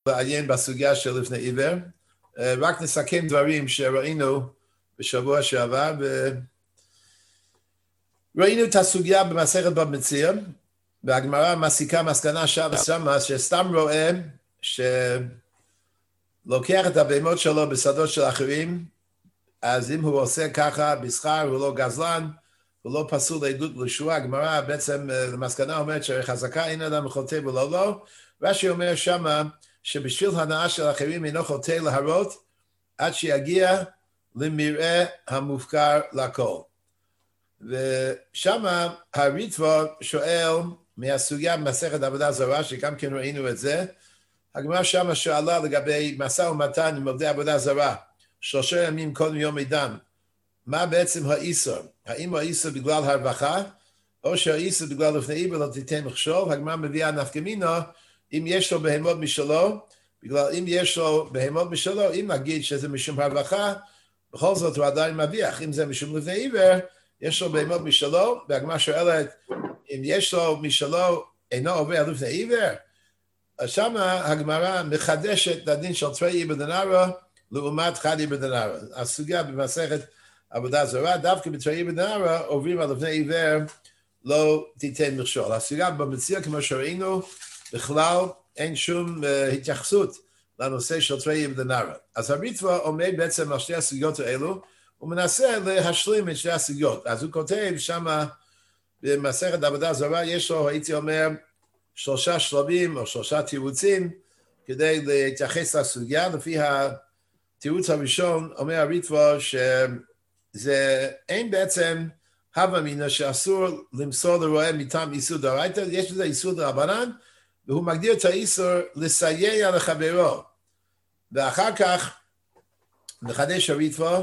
לעיין בסוגיה של לפני עיוור. רק נסכם דברים שראינו בשבוע שעבר. ראינו את הסוגיה במסכת בבא מציעא, והגמרא מסיקה מסקנה שמה שסתם רואה שלוקח את הבהמות שלו בשדות של אחרים, אז אם הוא עושה ככה בשכר הוא לא גזלן, הוא לא פסול לעדות ולשבועה. הגמרא בעצם למסקנה אומרת שחזקה אין אדם חוטא ולא לא. רש"י אומר שמה שבשביל הנאה של אחרים אינו חוטא להרות עד שיגיע למרעה המופקר לכל. ושמה הריטב"א שואל מהסוגיה במסכת עבודה זרה, שגם כן ראינו את זה. הגמרא שמה שאלה לגבי משא ומתן עם עובדי עבודה זרה 3 ימים קודם יום עידם, מה בעצם האיסור? האם האיסור בגלל הרווחה, או שהאיסור בגלל לפני עיוור לא תיתן מכשול? הגמרא מביאה נפקא מינה, אם יש לו בהמות משלו, בגלל אם יש לו בהמות משלו, אם נגיד שזה משום הרווחה, בכל זאת הוא עדיין מביח. אם זה משום לפני עיוור, יש לו בהמות משלו, והגמרא שואלת, אם יש לו משלו אינו עובר לפני עיוור, אז שמה הגמרא מחדשת את הדין של תרי עיוור דנרא לעומת חד עיוור דנרא. הסוגיה במסכת עבודה זרה, דווקא בתרי עיוור דנרא עוברים על לפני עיוור לא תיתן מכשול. הסוגיה במציע כמו שראינו, בכלל אין שום התייחסות לנושא של תרי עיוור דנרא. אז הריטב"א עומד בעצם על שתי הסוגיות האלו, הוא מנסה להשלים את שתי הסוגיות. אז הוא כותב שמה במסכת עבודה זרה, יש לו, הייתי אומר, 3 שלבים או 3 תירוצים כדי להתייחס לסוגיה. לפי התירוץ הראשון אומר הריטב"א שזה אין בעצם הווה אמינא שאסור למסור לרועה מטעם איסור דאורייתא, יש לזה איסור דרבנן, והוא מגדיר את האיסור לסייע לחברו. ואחר כך מחדש הריטב"א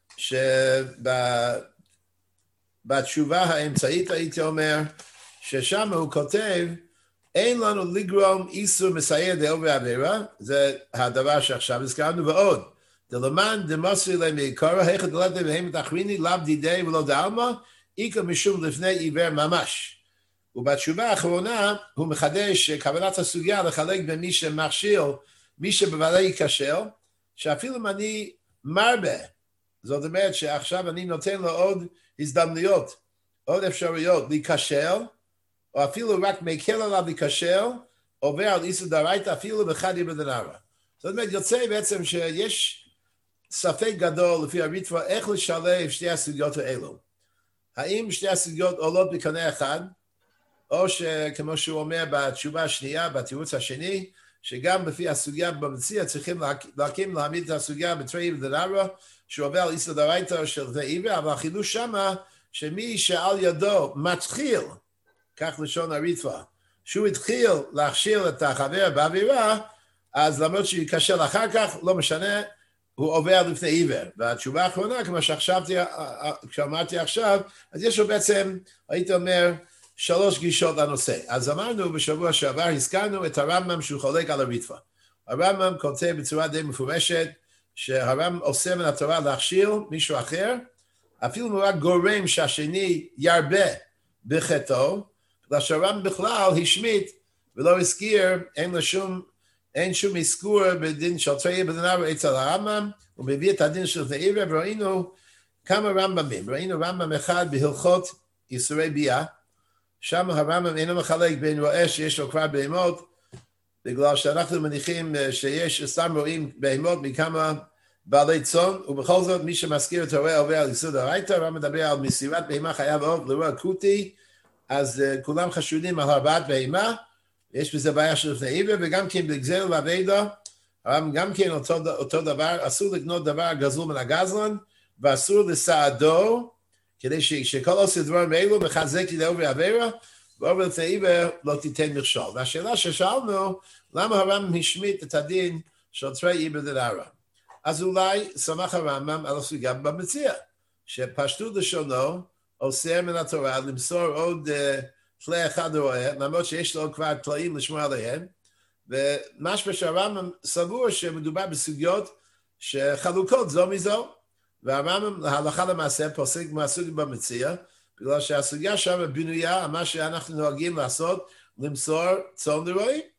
שבתשובה האמצעית הייתי אומר ששם הוא כותב אין לנו לגרום איסור מסייע לעובר עבירה, זה הדבר שעכשיו הזכרנו, ועוד דלמאן דמוסרי להם מעיקרא היכא דלתא בהמת אחריני לאו דידי ולא דעלמא איכא משום לפני עיוור ממש. ובתשובה האחרונה הוא מחדש כוונת הסוגיה לחלק בין מי שמכשיל, מי שבוודאי ייכשל, שאפילו אם אני מרבה, זאת אומרת שעכשיו אני נותן לו עוד הזדמנויות, עוד אפשרויות להיכשל, או אפילו רק מקל עליו להיכשל, עובר על איסור דאורייתא אפילו בחד עיוור דנרא. זאת אומרת, יוצא בעצם שיש ספק גדול לפי הריטב"א איך לשלב שתי הסוגיות האלו. האם שתי הסוגיות עולות בקנה אחד, או שכמו שהוא אומר בתשובה השנייה, בתירוץ השני, שגם לפי הסוגיה בבא מציעא צריכים להעמיד את הסוגיה בתרי עיוור דנרא, שעובר על איסור דאורייתא של לפני עיוור, אבל החידוש שמה שמי שעל ידו מתחיל, כך לשון הריטב"א, שהוא התחיל להכשיל את החבר בעבירה, אז למרות שהוא ייכשל אחר כך, לא משנה, הוא עובר לפני עיוור. והתשובה האחרונה, כמו שאמרתי עכשיו, אז יש לו בעצם, הייתי אומר, 3 גישות לנושא. אז אמרנו בשבוע שעבר, הזכרנו את הרמב"ם שהוא חולק על הריטב"א. הרמב"ם כותב בצורה די מפורשת, שהרמב"ם עושה מן התורה להכשיל מישהו אחר, אפילו הוא רק גורם שהשני ירבה בחטאו, בגלל שהרמב"ם בכלל השמיט ולא הזכיר, אין שום אזכור בדין של תרי עיוור דנרא אצל הרמב"ם, הוא מביא את הדין של לפני עיוור, וראינו כמה רמב"מים. ראינו רמב"ם אחד בהלכות איסורי ביאה, שם הרמב"ם אינו מחלק בין רועה שיש לו כבר בהמות, בגלל שאנחנו מניחים שיש סתם רואים בהמות מכמה בעלי צאן, ובכל זאת מי שמזכיר את הרועה עובר על איסור דאורייתא. הרמב"ם מדבר על מסירת בהמה חייב עוף לרועה כותי, אז כולם חשודים על הרבעת בהמה, יש בזה בעיה של לפני עיוור, וגם כן בגזל ועבדה, הרמב"ם גם כן אותו דבר, אסור לקנות דבר גזול מן הגזלן, ואסור לסעדו, כדי שכל עושה דברים האלו מחזק לעובר עבירה, ועובר לפני עיוור לא תיתן מכשול. והשאלה ששאלנו, למה הרמב"ם השמיט את הדין של תרי עיוור דנרא? אז אולי סמך הרמב"ם על הסוגיה בבא מציעא, שפשטות לשונו אוסר מן התורה למסור עוד תלה אחד לרועה, למרות שיש לו כבר תלאים לשמור עליהם, ומשמע שהרמב"ם סבור שמדובר בסוגיות שחלוקות זו מזו, והרמב"ם להלכה למעשה פוסק מהסוגיה בבא מציעא, בגלל שהסוגיה שם בנויה, מה שאנחנו נוהגים לעשות, למסור צאן לרועים.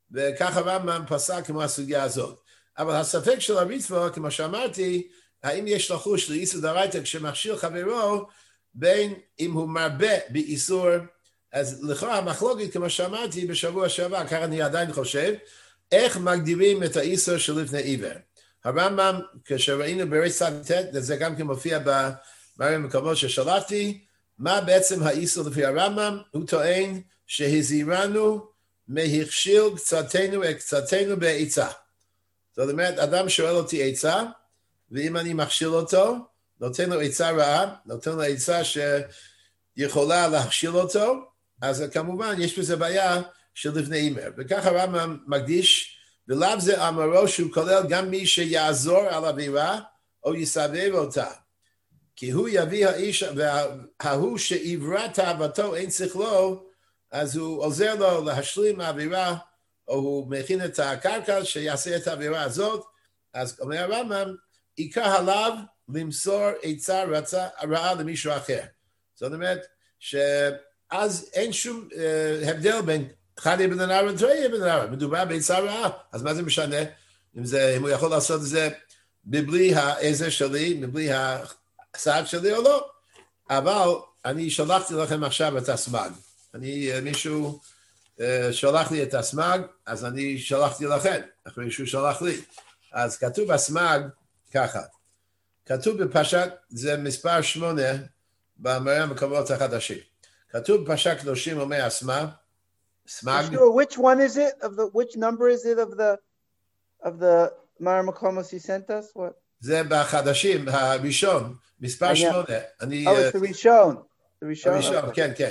וכך הרמב"ם פסק כמו הסוגיה הזאת. אבל הספק של הריטב"א, כמו שאמרתי, האם יש לחוש לאיסור דאורייתא כשמכשיל חברו, בין אם הוא מרבה באיסור, אז לכאורה המחלוקת, כמו שאמרתי בשבוע שעבר, ככה אני עדיין חושב, איך מגדירים את האיסור של לפני עיוור. הרמב"ם, כשראינו בריש ט', זה גם כן מופיע במראה מקומות ששלחתי, מה בעצם האיסור לפי הרמב"ם? הוא טוען שהזהירנו מהכשיל קצתנו בעצה. זאת אומרת, אדם שואל אותי עצה, ואם אני מכשיל אותו, נותן לו עצה רעה, נותן לו עצה שיכולה להכשיל אותו, אז כמובן יש בזה בעיה של לפני עיוור. וכך הרמב"ם מקדיש, ולאו זה אמרו שהוא כולל גם מי שיעזור על עבירה, או יסבב אותה. כי הוא יביא האיש, וההוא שעברה תאוותו אין שכלו, אז הוא עוזר לו להשלים העבירה, או הוא מכין את הקרקע שיעשה את העבירה הזאת. אז אומר הרמב"ם, עיקר עליו למסור עצה רעה למישהו אחר. זאת אומרת, שאז אין שום הבדל בין חד אבן הנער ותרי אבן הנער, מדובר בעצה רעה, אז מה זה משנה? אם הוא יכול לעשות את זה בבלי העזר שלי, בבלי הסעד שלי או לא, אבל אני שלחתי לכם עכשיו את הסמ"ג. מישהו שלח לי את הסמ"ג, אז אני שלחתי לכם, אחרי שהוא שלח לי. אז כתוב הסמ"ג ככה, כתוב בפרשת, זה מספר 8 במראה המקומות החדשים. כתוב בפרשת קדושים אומר הסמ"ג, Sure, which one is it? Which number is it of the Mara Makomos you sent us? What? זה בחדשים, הראשון, מספר 8. Oh, it's the ראשון. הראשון, כן, כן.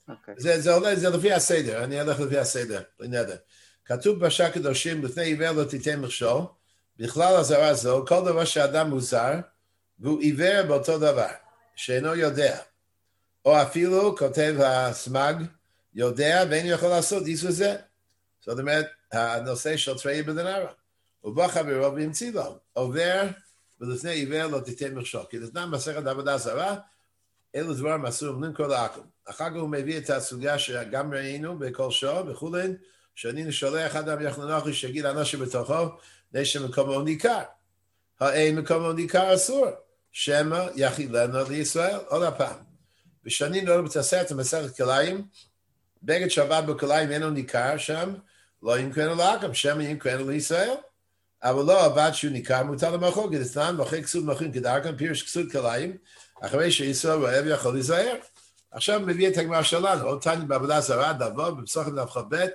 זה עולה, זה לפי הסדר, אני הולך לפי הסדר, לנדר. כתוב בפרשת קדושים, לפני עיוור לא תיתן מכשול, בכלל הזרה זו, כל דבר שאדם מוזר, והוא עיוור באותו דבר, שאינו יודע. או אפילו, כותב הסמ"ג, יודע ואין יכול לעשות איסור זה. זאת אומרת, הנושא של תרי אבן הנער. ובא חברו והמציא לו, עובר ולפני עיוור לא תיתן מכשול. כי נתנה מסכת עבודה זרה, אלו דברים אסורים למכור לעקום. אחר כך הוא מביא את הסוגיה שגם ראינו בכל שעה וכולן, שאני שולח אדם יחננוכי שיגיד אנשי בתוכו, נשם מקומו ניכר. האין מקומו ניכר אסור, שמא יחילנו לישראל. עוד הפעם, בשני נורא בתעשרת המסכת כליים, בגד שבת בכליים אינו ניכר שם, לא ינקרנו לעקם, שמא ינקרנו לישראל. אבל לא עבד שהוא ניכר, מותר למחוק, כדתנן, מוחק כסות מוחים כדרכם, פירוש כסות כליים, אחרי שישראל רואה ויכול להיזהר. עכשיו מביא את הגמרא שלנו, עוד תניא בעבודה זרה, דבו, בפסוחים דף כ"ב,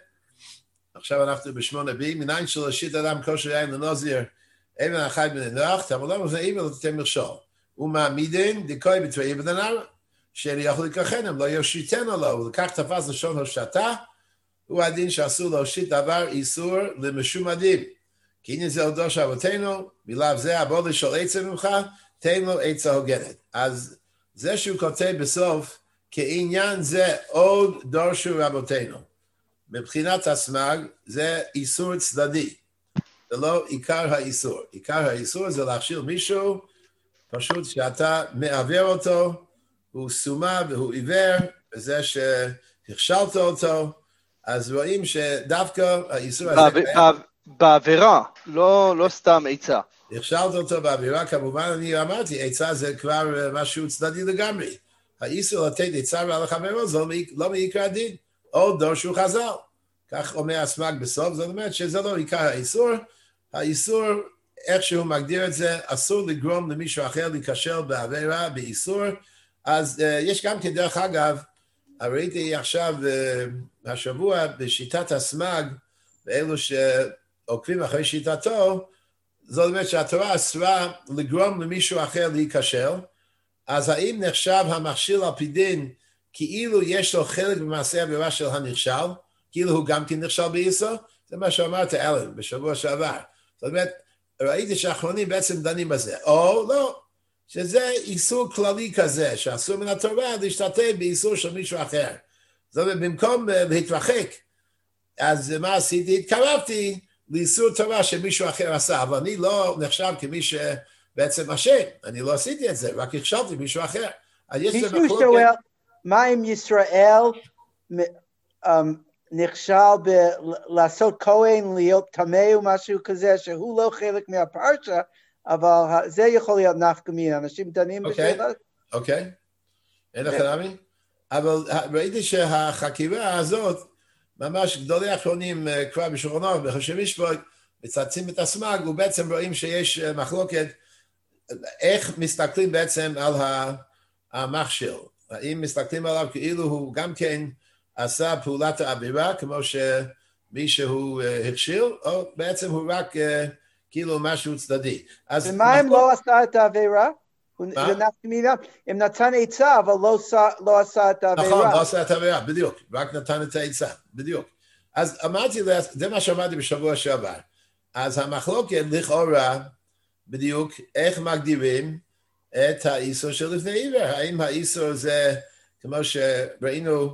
עכשיו אנחנו ב8b, מניין שלושיט אדם כושר יין לנוזיר, אבן החי בן נוח, תעמולם וזה עיוור לא תיתן מכשול. ומעמידין דקוי בתרי אבן הנער, שאין יכול לקחנם, לא יושיטנו לו, ולקח תפס לשון הושטה, הוא הדין שאסור להושיט דבר איסור למשום הדין. כי הנה זה הודו של אבותינו, מלאו זה הבודל של עצה ממך, תן לו עצה הוגנת. אז זה שהוא כותב בסוף, כעניין זה עוד דורשו רבותינו. מבחינת הסמ"ג, זה איסור צדדי. זה לא עיקר האיסור. עיקר האיסור זה להכשיל מישהו, פשוט שאתה מעבר אותו, הוא סומה והוא עיוור, וזה שהכשלת אותו, אז רואים שדווקא האיסור הזה... בעבירה, לא סתם עצה. הכשלת אותו בעבירה, כמובן אני אמרתי, עצה זה כבר משהו צדדי לגמרי. האיסור לתת עצה רעה לחברו, זה לא מעיקר הדין, או דורשו חז"ל. כך אומר הסמ"ג בסוף, זאת אומרת שזה לא עיקר האיסור, האיסור, איך שהוא מגדיר את זה, אסור לגרום למישהו אחר להיכשל בעבירה, באיסור, אז יש גם כדרך אגב, ראיתי עכשיו השבוע בשיטת הסמ"ג, באלו שעוקבים אחרי שיטתו, זאת אומרת שהתורה אסרה לגרום למישהו אחר להיכשל, אז האם נחשב המכשיל על פי דין כאילו יש לו חלק במעשה עבירה של הנכשל, כאילו הוא גם כן נכשל באיסור? זה מה שאמרת אלן בשבוע שעבר. זאת אומרת, ראיתי שהאחרונים בעצם דנים בזה, או לא, שזה איסור כללי כזה, שאסור מן התורה להשתתף באיסור של מישהו אחר. זאת אומרת, במקום להתרחק, אז מה עשיתי? התקרבתי לאיסור תורה שמישהו אחר עשה, אבל אני לא נחשב כמי שבעצם אשם, אני לא עשיתי את זה, רק הכשלתי מישהו אחר. אז יש מישהו שואל, מה עם ישראל נכשל לעשות כהן להיות טמא או משהו כזה, שהוא לא חלק מהפרשה, אבל זה יכול להיות נפקא מינה. אנשים דנים בשאלה. אוקיי. אין לך נמי? אבל ראיתי שהחקירה הזאת, ממש גדולי האחרונים כבר בשולחן ערוך, בחושב משפט, מצצים את הסמ"ג, ובעצם רואים שיש מחלוקת, איך מסתכלים בעצם על המכשיר. האם מסתכלים עליו כאילו הוא גם כן עשה פעולת העבירה, כמו שמישהו הכשיר, או בעצם הוא רק כאילו משהו צדדי. ומה אם לא עשה את העבירה? אם נתן עצה, אבל לא עשה את העבירה. נכון, לא עשה את העבירה, בדיוק. רק נתן את העצה, בדיוק. אז אמרתי, זה מה שאמרתי בשבוע שעבר. אז המחלוקת לכאורה, בדיוק, איך מגדירים את האיסור של לפני עיוור. האם האיסור זה, כמו שראינו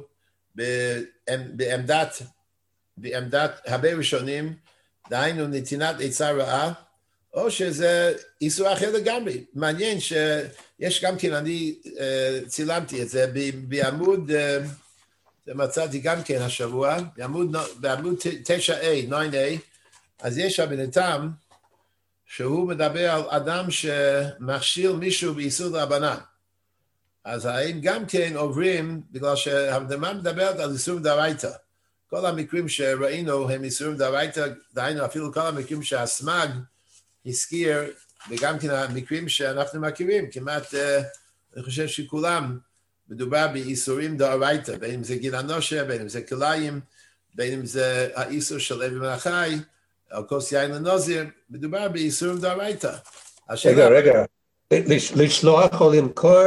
בעמדת הרבה ראשונים, דהיינו נתינת עצה רעה, או שזה איסור אחר לגמרי. מעניין שיש גם כן, אני צילמתי את זה, בעמוד, מצאתי גם כן השבוע, בעמוד 9A, 9A, אז יש הבנתם, שהוא מדבר על אדם שמכשיר מישהו באיסור דרבנן. אז האם גם כן עוברים, בגלל שההקדמה מדברת על איסור דאורייתא. כל המקרים שראינו הם איסורים דאורייתא, דהיינו אפילו כל המקרים שהסמ"ג הזכיר, וגם כן המקרים שאנחנו מכירים, כמעט, אני חושב שכולם מדובר באיסורים דאורייתא, בין אם זה גיל אנושה, בין אם זה כליים, בין אם זה האיסור של אבי מלאכי, על כוס יין לנוזיר, מדובר באיסורים דאורייתא. רגע, לשלוח או למכור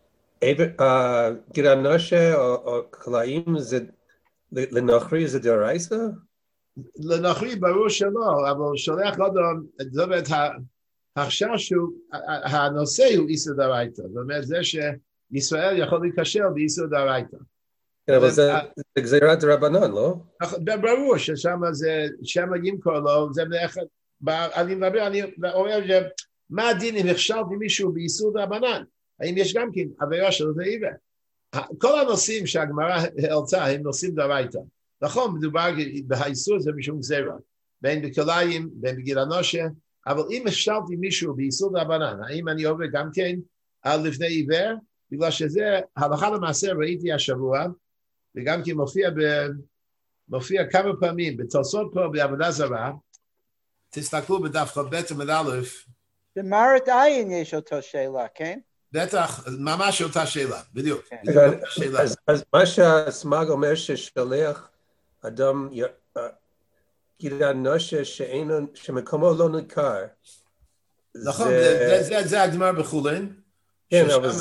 גיל אנושה או כליים, לנוכרי זה דאורייתא? לנוכרי ברור שלא, אבל שולח אדם, זאת אומרת, החשש הוא, הנושא הוא איסור דאורייתא, זאת אומרת, זה שישראל יכול להיכשל באיסור דאורייתא. כן, אבל זה גזירת דרבנן, לא? ברור ששם זה, שם ימכור לו, זה אחד, אני מדבר, אני אומר, מה הדין אם הכשלתי מישהו באיסור דרבנן? האם יש גם כן עבירה של לפני עיוור? כל הנושאים שהגמרא העלתה הם נושאים דאורייתא. נכון, מדובר באיסור זה משום גזירה, בין בכליים, בין בגיל אנושה, אבל אם הכשלתי מישהו באיסור דרבנן, האם אני עובר גם כן על לפני עיוור? בגלל שזה, הלכה למעשה ראיתי השבוע, וגם כי מופיע כמה פעמים, בתוספות פה בעבודה זרה, תסתכלו בדף ח' עמוד א', במארת עין יש אותה שאלה, כן? בטח, ממש אותה שאלה, בדיוק. אז מה שהסמ"ג אומר ששולח אדם גיל אנושה שמקומו לא ניכר. נכון, זה הגמרא בחולין. כן, אבל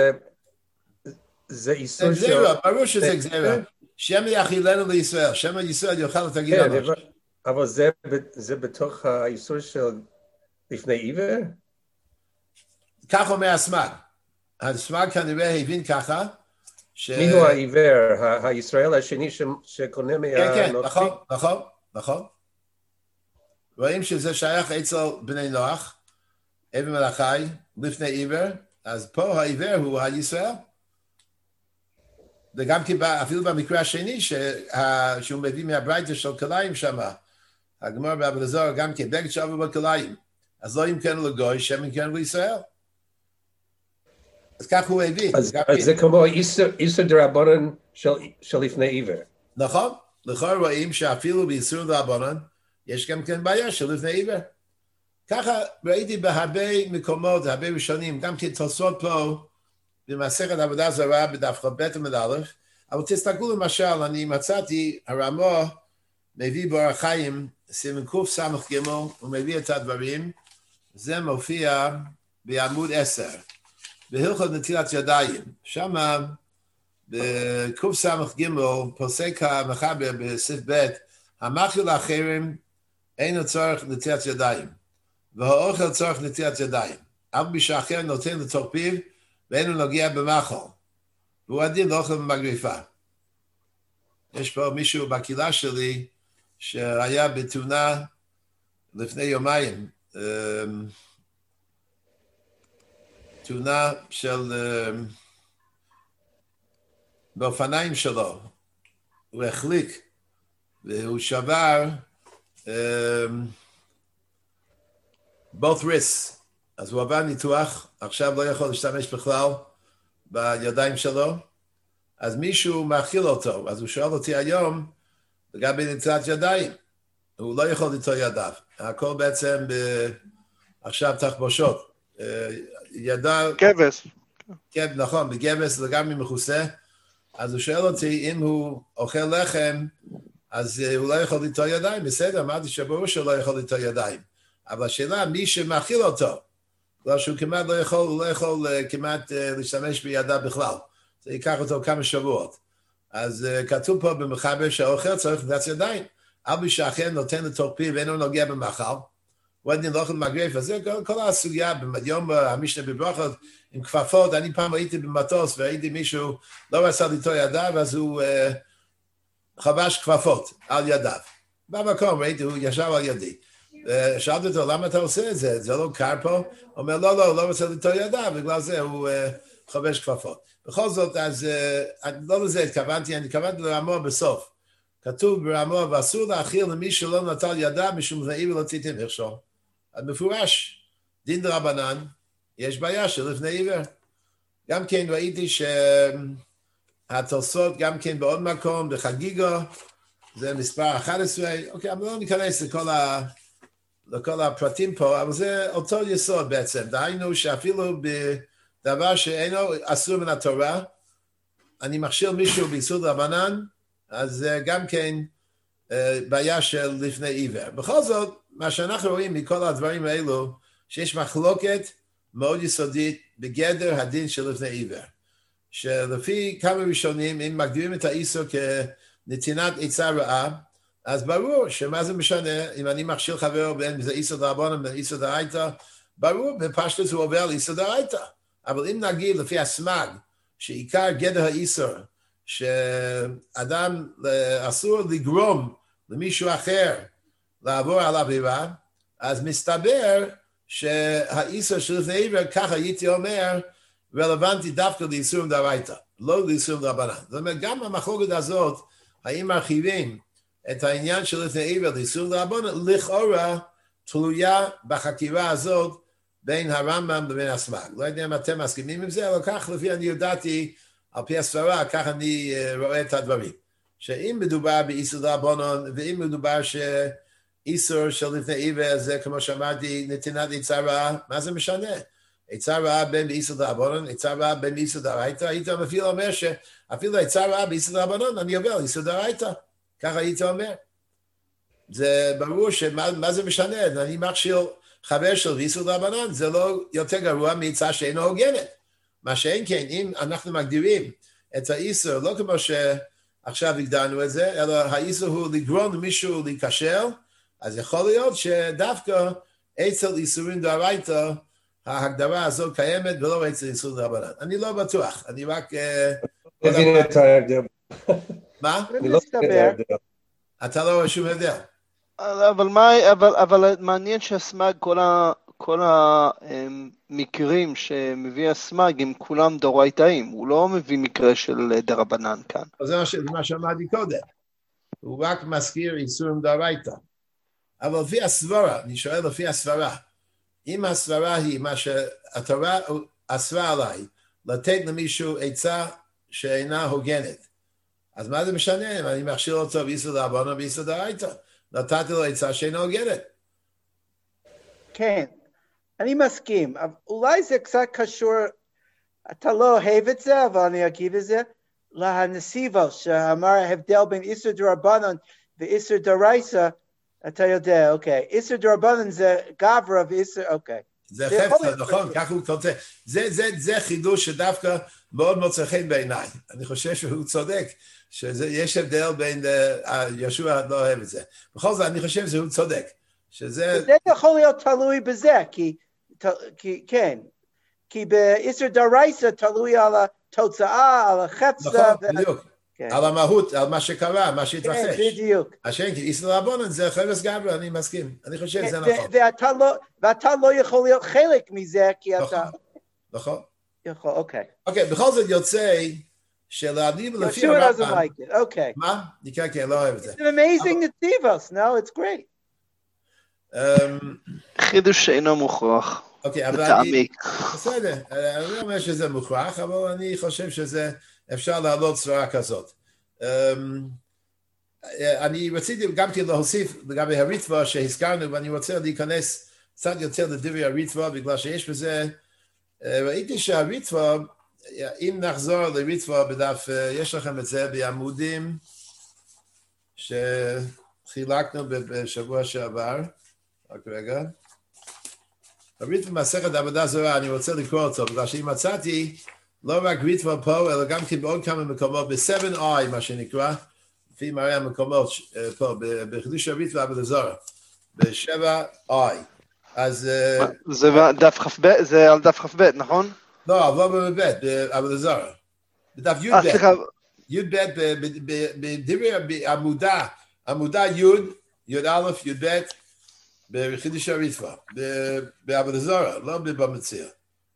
זה איסור של... גזירה, ברור שזה גזירה. שם יאכילנו לישראל, שם ישראל יאכל את הגיל אנושה. אבל זה בתוך האיסור של לפני עיוור? כך אומר הסמ"ג. הסמ"ג כנראה הבין ככה. מי הוא העיוור? הישראל השני שקונה מהנוצרי? כן, נכון. רואים שזה שייך אצל בני נוח, אבי מלאכי, לפני עיוור, אז פה העיוור הוא הישראל. וגם אפילו במקרה השני, שהוא מביא מהברייתא של כליים שם, הגמרא בעבודה זרה גם כן, בגד שעבר בכליים, אז לא ימכרנו לגוי, שם ימכרנו לישראל. אז כך הוא הביא. אז זה כמו איסור דרבנן של לפני עיוור. נכון, לכאורה רואים שאפילו באיסור דרבנן, יש גם כן בעיה של לפני עיוור. ככה ראיתי בהרבה מקומות, הרבה ראשונים, גם כן תוספות פה, במסכת עבודה זרה בדף ח' עמוד א', אבל תסתכלו למשל, אני מצאתי, הרמ"א מביא באורח חיים, סימן קס"ג, הוא מביא את הדברים, זה מופיע בעמוד 10, בהלכות נטילת ידיים, שמה בקס"ג פוסק המחבר בסעיף ב', המאכיל לאחרים אינו צורך נטילת ידיים, והאוכל צורך נטילת ידיים, אף מי שאחר נותן לתוך פיו, ואינו נוגע במאכל, והוא עדין לא אוכל במגריפה. יש פה מישהו בקהילה שלי, שהיה בתאונה לפני יומיים, תאונה של באופניים שלו, הוא החליק והוא שבר both wrists. אז הוא עבר ניתוח, עכשיו לא יכול להשתמש בכלל בידיים שלו, אז מישהו מאכיל אותו, אז הוא שואל אותי היום, לגבי נטילת ידיים, הוא לא יכול ליטול ידיו, הכל בעצם עכשיו תחבושות, כבש. כן, נכון, בגבס זה גם מכוסה, אז הוא שואל אותי אם הוא אוכל לחם, אז הוא לא יכול ליטול ידיים, בסדר, אמרתי שברור שהוא לא יכול ליטול ידיים, אבל השאלה, מי שמאכיל אותו, לא שהוא כמעט הוא לא יכול כמעט להשתמש בידיו בכלל, זה ייקח אותו כמה שבועות. אז כתוב פה במחבר שהאוכל צריך נטילת ידיים, אל בשאכן נותן לתוך פיו ואינו נוגע במאכל, ודין לא אוכל מגרף, אז זה כל הסוגיה, היום המשנה בברכות עם כפפות, אני פעם הייתי במטוס והייתי מישהו, לא רצה ליטול ידיו, אז הוא חבש כפפות על ידיו. במקום ראיתי, הוא ישב על ידי. שאלתי אותו, למה אתה עושה את זה? זה לא קר פה? הוא אומר, לא רוצה ליטול ידיו, בגלל זה הוא חובש כפפות. בכל זאת, אז לא לזה התכוונתי, אני התכוונתי לרמור בסוף. כתוב ברמור, ואסור להאכיל למי שלא נטל ידיו, משום נאי ולא ציתם מכשול. אז מפורש, דין דרבנן, יש בעיה של לפני עיוור. גם כן ראיתי שהתוספות, גם כן בעוד מקום, בחגיגו, זה מספר 11, אוקיי, אבל לא ניכנס לכל הפרטים פה, אבל זה אותו יסוד בעצם, דהיינו שאפילו בדבר שאינו אסור מן התורה, אני מכשיל מישהו ביסוד רבנן, אז זה גם כן בעיה של לפני עיוור. בכל זאת, מה שאנחנו רואים מכל הדברים האלו, שיש מחלוקת מאוד יסודית בגדר הדין של לפני עיוור. שלפי כמה ראשונים, אם מגדירים את האיסור כנתינת עצה רעה, אז ברור שמה זה משנה, אם אני מכשיל חבר בין זה איסור דרבנן בין איסור דאורייתא, ברור בפשטות הוא עובר לאיסור דאורייתא. אבל אם נגיד לפי הסמ"ג, שעיקר גדר האיסור, שאדם אסור לגרום למישהו אחר לעבור על עבירה, אז מסתבר שהאיסור של לפני עיוור, ככה הייתי אומר, רלוונטי דווקא לאיסור דאורייתא, לא לאיסור דרבנן. זאת אומרת, גם המחלוקת הזאת, האם מרחיבים את העניין של לפני עיוור לאיסור דרבנן, לכאורה תלויה בחקירה הזאת בין הרמב"ם לבין הסמ"ג. לא יודע אם אתם מסכימים עם זה, אבל כך לפי אני יודעתי, על פי הסברה, כך אני רואה את הדברים. שאם מדובר באיסור דרבנן, ואם מדובר שאיסור של לפני עיוור, זה כמו שאמרתי, נתינת עצה רעה, מה זה משנה? עצה רעה בין באיסור דרבנן, עצה רעה בין באיסור דאורייתא, היית אפילו אומר שאפילו עצה רעה באיסור דרבנן, אני עובר לאיסור דאורייתא. ככה היית אומר. זה ברור שמה זה משנה, אני מכשיל חבר של באיסור דרבנן, זה לא יותר גרוע מעצה שאינו הוגנת. מה שאין כן, אם אנחנו מגדירים את האיסור, לא כמו שעכשיו הגדרנו את זה, אלא האיסור הוא לגרום למישהו להיכשל, אז יכול להיות שדווקא אצל איסורים דאורייתא, ההגדרה הזאת קיימת ולא אצל איסור דרבנן. אני לא בטוח, אני רק... מבין את ההבדל. מה? אני לא מבין את ההבדל. אתה לא רואה שום הבדל. אבל מעניין שהסמ"ג, כל המקרים שמביא הסמ"ג הם כולם דאורייתאים, הוא לא מביא מקרה של דרבנן כאן. זה מה שאמרתי קודם, הוא רק מזכיר איסורים דאורייתא. אבל לפי הסברה, אני שואל לפי הסברה, אם הסברה היא מה שהתורה אסרה עליי, לתת למישהו עצה שאינה הוגנת, אז מה זה משנה אם אני מכשיל אותו באיסור דרבנן או באיסור דאורייתא? נתתי לו עצה שאינה הוגנת. כן, אני מסכים, אולי זה קצת קשור, אתה לא אוהב את זה, אבל אני אגיד את זה, להנסיבה שאמר ההבדל בין איסור דרבנן ואיסור דאורייתא, אתה יודע, אוקיי, איסור דרבנן זה גברא ואיסור, אוקיי. זה חפצה, נכון, ככה הוא כותב. זה חידוש שדווקא מאוד מוצא חן בעיניי. אני חושב שהוא צודק, שיש הבדל בין, ישוע לא אוהב את זה. בכל זאת, אני חושב שהוא צודק. זה יכול להיות תלוי בזה, כן. כי באיסור דאורייתא תלוי על התוצאה, על החפצה. נכון, בדיוק. על המהות, על מה שקרה, מה שהתרחש. כן, בדיוק. השם, כי איסור דרבנן זה חפץ גברא, אני מסכים. אני חושב שזה נכון. ואתה לא יכול להיות חלק מזה, כי אתה... נכון. יכול, אוקיי. אוקיי, בכל זאת יוצא שלעני ולפי Yeshua doesn't הרמב"ם, like it. Okay. מה? כן, לא אוהב את זה. It's an amazing Netivos. No, it's great. חידוש שאינו מוכרח. אוקיי, אבל לטעמי. בסדר, אני לא אומר שזה מוכרח, אבל אני חושב שזה אפשר לעלות סברה כזאת. אני רציתי גם כן להוסיף לגבי הריטב"א שהזכרנו, ואני רוצה להיכנס קצת יותר לדברי הריטב"א, בגלל שיש בזה, ראיתי שהריטב"א, אם נחזור לריטב"א בדף, יש לכם את זה בעמודים שחילקנו בשבוע שעבר, רק רגע. הריטב"א מסכת עבודה זרה, אני רוצה לקרוא אותו, בגלל שאני מצאתי לא רק ריטב"א פה, אלא גם כן בעוד כמה מקומות, ב-7i מה שנקרא, לפי מראה המקומות פה, בחידוש הריטב"א עבודה זרה, ב-7i. אז... זה דף כ"ב, זה על דף כ"ב, נכון? לא, אבל בבית, בעבודה זרה. בדף י"ב. סליחה. י"ב, בדברי עמודה י"א, י"ב, בחידוש הריטב"א, בעבודה זרה, לא במציאה.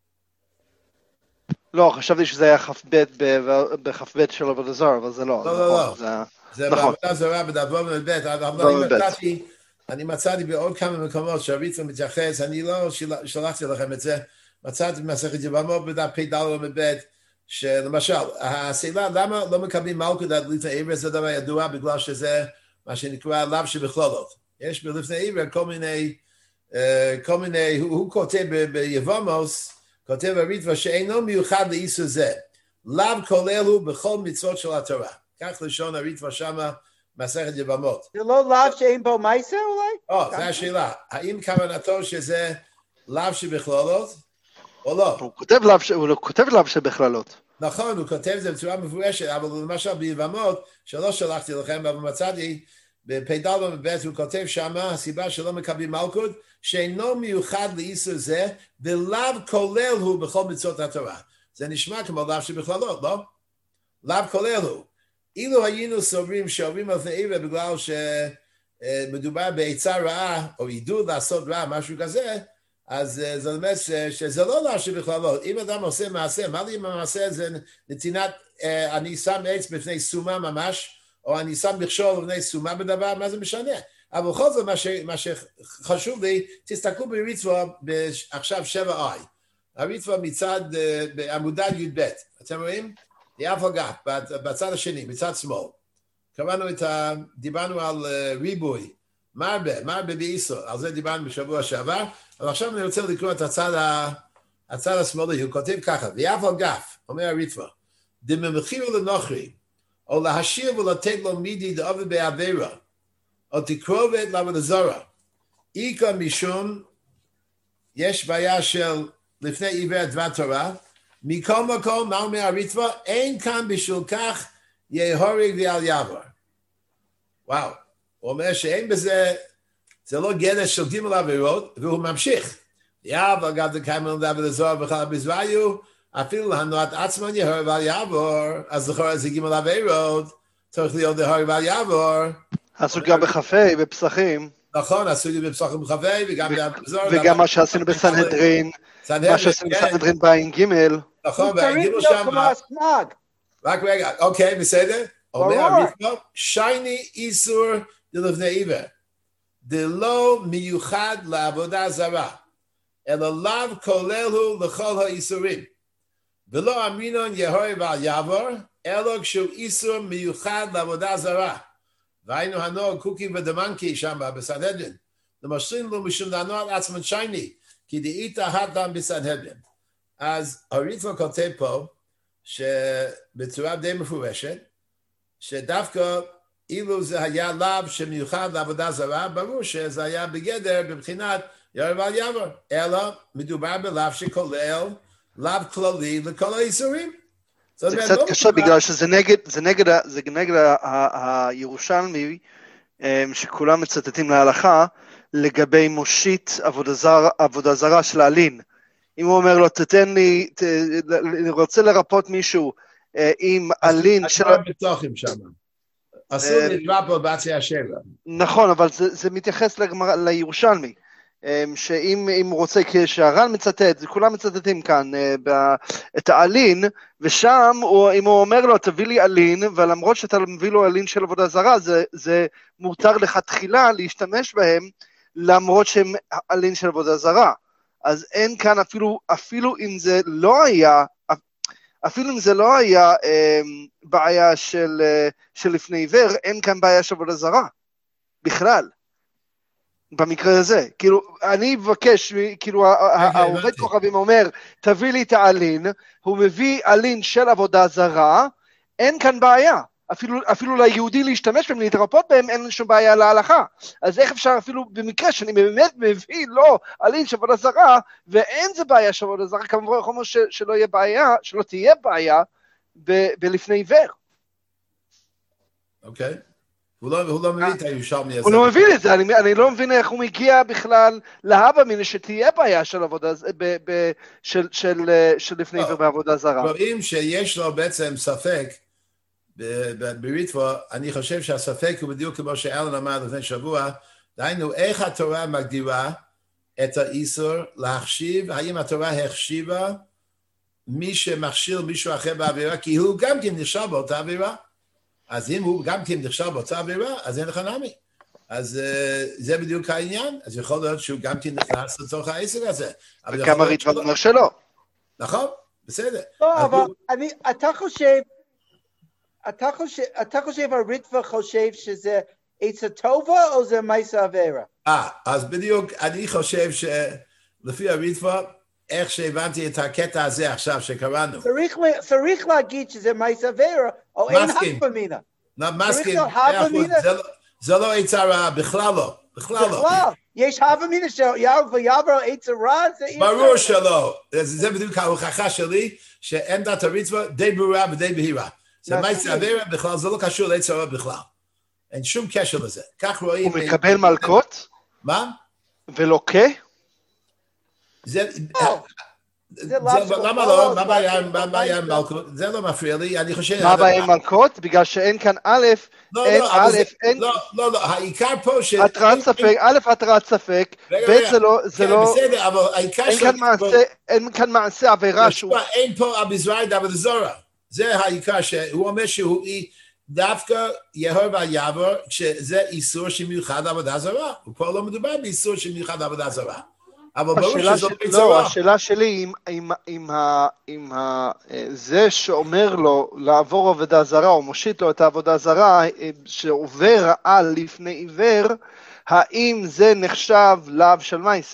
לא, חשבתי שזה היה כ"ב בכ"ב של עבודה זרה, אבל זה לא. לא. זה בעבודה זרה בדבר בבית, אבל אני מצאתי בעוד כמה מקומות שהריטב"א מתייחס, אני לא שלחתי לכם את זה, מצאתי במסכת יבמות בדף פ"ד בבית, שלמשל, השאלה למה לא מקבלים מלכות עד לפני עבר, זה דבר ידוע בגלל שזה מה שנקרא לאו שבכללות. יש בלפני עבר כל מיני, הוא כותב ביבמוס, כותב הריטב"א שאינו מיוחד לאיסור זה, לאו כולל הוא בכל מצוות של התורה. כך לשון הריטב"א שמה מסכת יבמות. זה לא לאו שאין בו מייסה אולי? זו השאלה. האם כוונתו שזה לאו שבכללות או לא? הוא כותב לאו שבכללות. נכון, הוא כותב את זה בצורה מפורשת, אבל למשל ביבמות, שלא שלחתי לכם, אבל מצאתי, בפ"ד בבית הוא כותב שמה, הסיבה שלא מקבלים מלכות, שאינו מיוחד לאיסור זה, ולאו כולל הוא בכל מצוות התורה. זה נשמע כמו לאו שבכללות, לא? לאו כולל הוא. אילו היינו סוברים שאומרים על לפני עבר בגלל שמדובר בעצה רעה, או עידוד לעשות רע, משהו כזה, אז זה אומר שזה לא לאו שבכללות. אם אדם עושה מעשה, מה לי אם המעשה זה נתינת, אני שם עץ בפני סומה ממש, או אני שם מכשול בפני סומה בדבר, מה זה משנה? אבל בכל זאת, מה שחשוב לי, תסתכלו בריטב"א עכשיו 7i. הריטב"א מצד, בעמודה י"ב. אתם רואים? יף אגף, בצד השני, מצד שמאל. דיברנו על ריבוי, מרבה באיסור, על זה דיברנו בשבוע שעבר, אבל עכשיו אני רוצה לקרוא את הצד השמאלי, הוא כותב ככה, ויף אגף, אומר הריטב"א, דממחיר לנוכרי, או להשאיר ולתת לו מידי דאובר בעבירה, או תקרובת לעבודה זרה. איקה משום, יש בעיה של לפני עיוור דבר תורה, מכל מקום, מה אומר הריטב"א? אין כאן בשביל כך יהורג ועל יעבור. וואו, הוא אומר שאין בזה, זה לא גדר של ג' עבירות, והוא ממשיך. יעבור גד לקיימן לעבודה זרה בכלל בזוויו, אפילו להנועת עצמן יהורג ועל יעבור, אז לכאורה זה ג' עבירות, צריך להיות יהורג ועל יעבור. עשו גם בחפי, בפסחים. נכון, עשו גם בפסחים בחפי, וגם בעבודה זרה. וגם מה שעשינו בסנהדרין, מה שעשינו בסנהדרין בעין ג'. נכון, והגיעו שם, רק רגע, אוקיי, בסדר? אומר הריטב"א, שייני איסור דלפני עיוור, דלא מיוחד לעבודה זרה, אלא לאו כולל הוא לכל האיסורים, ולא אמרינן יהורג ועל יעבור, אלא כשהוא איסור מיוחד לעבודה זרה. והיינו הנוהג קוקי ודמנקי שם בסנהדרין, למשלים לו משום לנוע עצמן שייני, כי דאית האדם בסנהדרין. אז הריטב"א כותב פה, שבצורה די מפורשת, שדווקא אילו זה היה לאו שמיוחד לעבודה זרה, ברור שזה היה בגדר בבחינת יהורג ועל יעבור, אלא מדובר בלאו שכולל לאו כללי לכל האיסורים. זה קצת קשה בגלל שזה נגד הירושלמי, שכולם מצטטים להלכה, לגבי מושיט עבודה זרה של העלין. אם הוא אומר לו, תתן לי, אני רוצה לרפות מישהו עם עלין של... בתוכים שם. אסור לדבר פה בעצי השבע. נכון, אבל זה מתייחס לירושלמי. שאם הוא רוצה, כשהר"ן מצטט, כולם מצטטים כאן את העלין, ושם אם הוא אומר לו תביא לי עלין, ולמרות שאתה מביא לו עלין של עבודה זרה, זה מותר לך תחילה להשתמש בהם, למרות שהם עלין של עבודה זרה. אז אין כאן אפילו אם זה לא היה, בעיה של לפני עיוור, אין כאן בעיה של עבודה זרה, בכלל. במקרה הזה, כאילו, אני מבקש, כאילו, העובד כוכבים אומר, תביא לי את העלין, הוא מביא עלין של עבודה זרה, אין כאן בעיה. אפילו ליהודי להשתמש בהם, להתרפות בהם, אין שום בעיה להלכה. אז איך אפשר אפילו במקרה שאני באמת מביא לו עלין של עבודה זרה, ואין זה בעיה של עבודה זרה, כמובן הוא אומר שלא תהיה בעיה בלפני עיוור. אוקיי. הוא לא מביא את הירושלמי הזה. הוא לא מבין את זה, אני לא מבין איך הוא מגיע בכלל להווה מן שתהיה בעיה של עבודה, של לפני עיוור בעבודה זרה. רואים שיש לו בעצם ספק, בריטב"א, אני חושב שהספק הוא בדיוק כמו שאלן אמר לפני שבוע, דהיינו איך התורה מגדירה את האיסור להחשיב, האם התורה החשיבה מי שמכשיל מישהו אחר בעבירה, כי הוא גם כן נחשב באותה עבירה. אז אם הוא גם כן נחשב באותה עבירה, אז אין לך נמי. אז זה בדיוק העניין, אז יכול להיות שהוא גם כן נכנס לתוך העסק הזה. וכמה ריטב"א אומר שלא. נכון, בסדר. לא, אבל אתה חושב הריטב"א חושב שזה עצה טובה או זה מעשה עבירה? אז בדיוק אני חושב שלפי הריטב"א, איך שהבנתי את הקטע הזה עכשיו שקראנו. צריך להגיד שזה מעשה עבירה, או אין הווה מינה. מסכים, זה לא עצה רעה, בכלל לא. בכלל. יש הווה מינה שיעבור עצה רעה? ברור שלא. זה בדיוק ההוכחה שלי, שאין דת הריטב"א די ברורה ודי בהירה. זה מעשה עבירה בכלל, זה לא קשור לעצה רעה בכלל. אין שום קשר לזה. כך רואים... הוא מקבל מלכות? מה? ולוקה? למה לא? מה בעיה עם מלכות? זה לא מפריע לי, אני חושב... מה בעיה עם מלכות? בגלל שאין כאן א', לא, העיקר פה ש... התרעת ספק, ב' זה לא... בסדר, אבל העיקר אין כאן מעשה עבירה שהוא... אין פה אביזרעי דעבודה זרה. זה העיקר שהוא אומר שהוא דווקא יהור ויעבור, שזה איסור שמיוחד לעבודה זרה. הוא פה לא מדובר באיסור שמיוחד לעבודה זרה. אבל ברור שזאת ביצרה. השאלה שלי, אם זה שאומר לו לעבור עבודה זרה, או מושיט לו את העבודה זרה, שעובר על לפני עיוור, האם זה נחשב לאו של מעשה?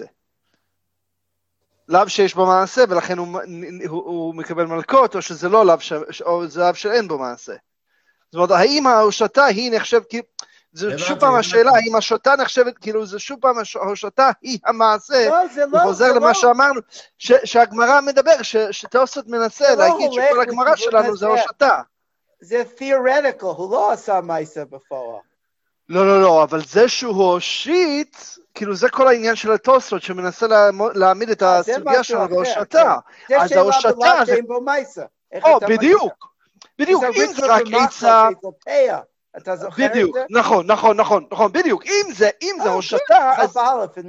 לאו שיש בו מעשה, ולכן הוא מקבל מלכות, או שזה לא לאו, או זה לאו שאין בו מעשה. זאת אומרת, האם ההושטה היא נחשב, זה שוב פעם השאלה, האם השוטה נחשבת, כאילו זה שוב פעם השוטה היא המעשה, וחוזר למה שאמרנו, שהגמרא מדבר, שתוספות מנסה להגיד שכל הגמרא שלנו זה השוטה. זה theoretical, הוא לא עשה מעשה בפועל. לא, אבל זה שהוא הושיט, כאילו זה כל העניין של התוספות, שמנסה להעמיד את הסוגיה שלנו בהושטה. אז ההושטה זה... בדיוק, אם זה רק עצה... אתה זוכר בדיוק, את זה? נכון, בדיוק, אם זה הושטה, אז...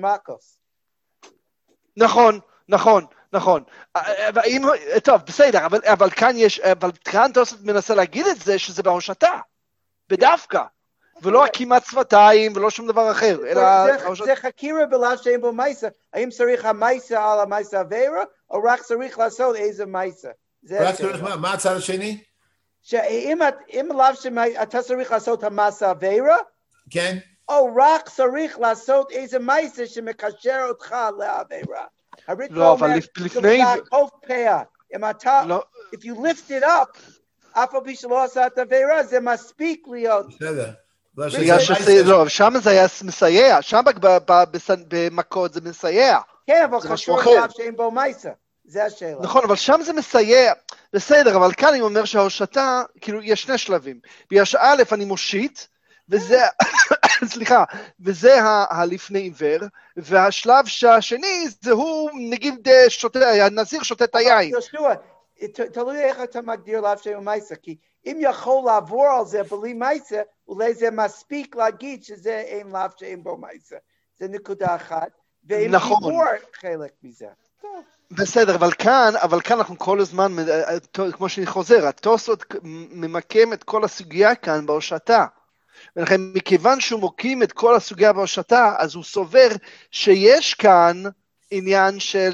נכון, טוב, בסדר, אבל כאן תוספות מנסה להגיד את זה, שזה בהושטה, בדווקא, ולא כמעט שפתיים, ולא שום דבר אחר, אלא... זה חקירה בלאו שאין בו מייסה, האם צריך המייסה על המייסה עבירה, או רק צריך לעשות איזה מייסה? מה הצד השני? שאם לאו שאתה צריך לעשות המסה עבירה, כן. או רק צריך לעשות איזה מייסה שמקשר אותך לעבירה. לא, אבל לפני... אם אתה, if you lift it up, אף על פי שלא עשה את העבירה, זה מספיק להיות. בסדר. לא, שם זה היה מסייע, שם במכות זה מסייע. כן, אבל קשור לאו שאין בו מייסה. זה השאלה. נכון, אבל שם זה מסייע. בסדר, אבל כאן אני אומר שההושטה, כאילו, יש שני שלבים. בגלל שא' אני מושיט, וזה, סליחה, וזה הלפני עיוור, והשלב השני, זה הוא, נגיד, הנזיר שותה את היין. יהושע, תלוי איך אתה מגדיר לאו שאין מייסה, כי אם יכול לעבור על זה בלי מייסה, אולי זה מספיק להגיד שזה אין לאו שאין בו מייסה. זה נקודה אחת. ועם נכון. דיבור חלק מזה. בסדר, אבל כאן אנחנו כל הזמן, כמו שאני חוזר, התוספות ממקם את כל הסוגיה כאן בהושטה. ולכן מכיוון שהוא מוקים את כל הסוגיה בהושטה, אז הוא סובר שיש כאן עניין של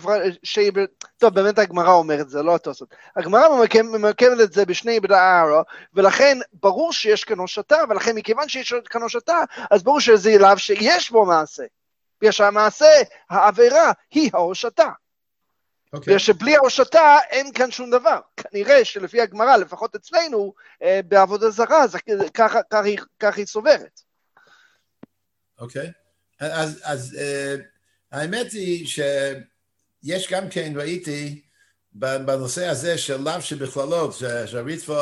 טוב, באמת הגמרא אומרת זה, לא התוספות. הגמרא ממקמת את זה בשני בדערו, ולכן ברור שיש כאן הושטה, ולכן מכיוון שיש כאן הושטה, אז ברור שזה אליו שיש בו מעשה. ויש המעשה, העבירה, היא ההושטה. ושבלי ההושטה אין כאן שום דבר. כנראה שלפי הגמרא, לפחות אצלנו, בעבודה זרה, כך היא סוברת. אוקיי. אז האמת היא שיש גם כן, ראיתי, בנושא הזה של לאו שבכללות, שהריטב"א,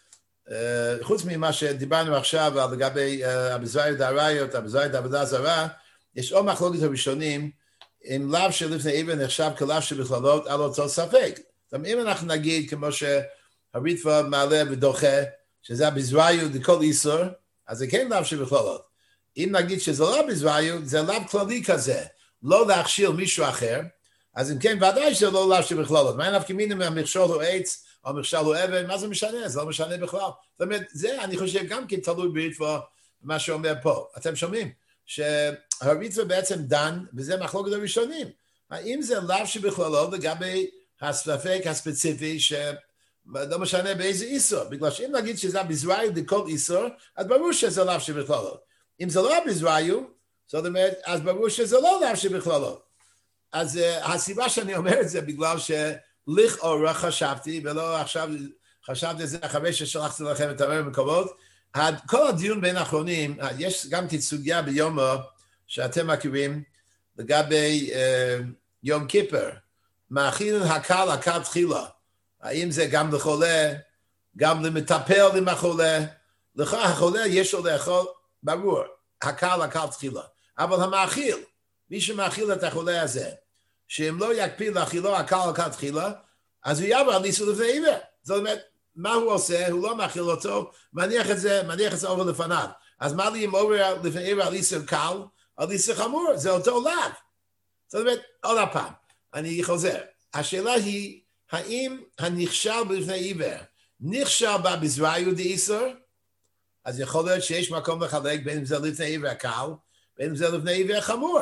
חוץ ממה שדיברנו עכשיו על לגבי הבזאי דהראיות, הבזאי דעבודה זרה, יש עוד מחלוקת הראשונים, אם לאו שלפני עבר נחשב כלאו שבכללות על אותו ספק. זאת אומרת, אם אנחנו נגיד, כמו שהריטב"א מעלה ודוחה, שזה הבזאיות לכל איסור, אז זה כן לאו שבכללות. אם נגיד שזה לא בזאיות, זה לאו כללי כזה, לא להכשיל מישהו אחר, אז אם כן, ודאי שזה לא לאו שבכללות. מה נפקא מינה מהמכשול הוא עץ, או המכשול הוא אבן, מה זה משנה? זה לא משנה בכלל. זאת אומרת, זה אני חושב גם כן תלוי בריטב"א, מה שאומר פה. אתם שומעים? שהריטב"א בעצם דן, וזה מחלוקת הראשונים. האם זה לאו שבכללות לגבי הספק הספציפי, שלא משנה באיזה איסור, בגלל שאם נגיד שזה הבזאיות לכל איסור, אז ברור שזה לאו שבכללות. אם זה לא הבזאיות, זאת אומרת, אז ברור שזה לא לאו שבכללות. אז הסיבה שאני אומר את זה, בגלל שלכאורה חשבתי, ולא עכשיו חשבתי את זה אחרי ששלחתי לכם את הרבה מקומות, כל הדיון בין האחרונים, יש גם סוגיה ביומו שאתם מכירים, לגבי יום כיפר, מאכיל הקל תחילה, האם זה גם לחולה, גם למטפל עם החולה, לך החולה יש לו לאכול, ברור, הקל תחילה, אבל המאכיל, מי שמאכיל את החולה הזה, שאם לא יקפיד להאכילו הקל תחילה, אז הוא יעבור על איסור לפני עבר. זאת אומרת, מה הוא עושה? הוא לא מאכיל אותו, מניח את זה עובר לפניו. אז מה לי אם עובר לפני עבר על איסור קל, על איסור חמור? זה אותו לאו. זאת אומרת, עוד הפעם, אני חוזר. השאלה היא, האם הנכשל בפני עבר, נכשל בזאיות דאיסור? אז יכול להיות שיש מקום לחלק בין אם זה לפני עבר קל, בין אם זה לפני עבר חמור.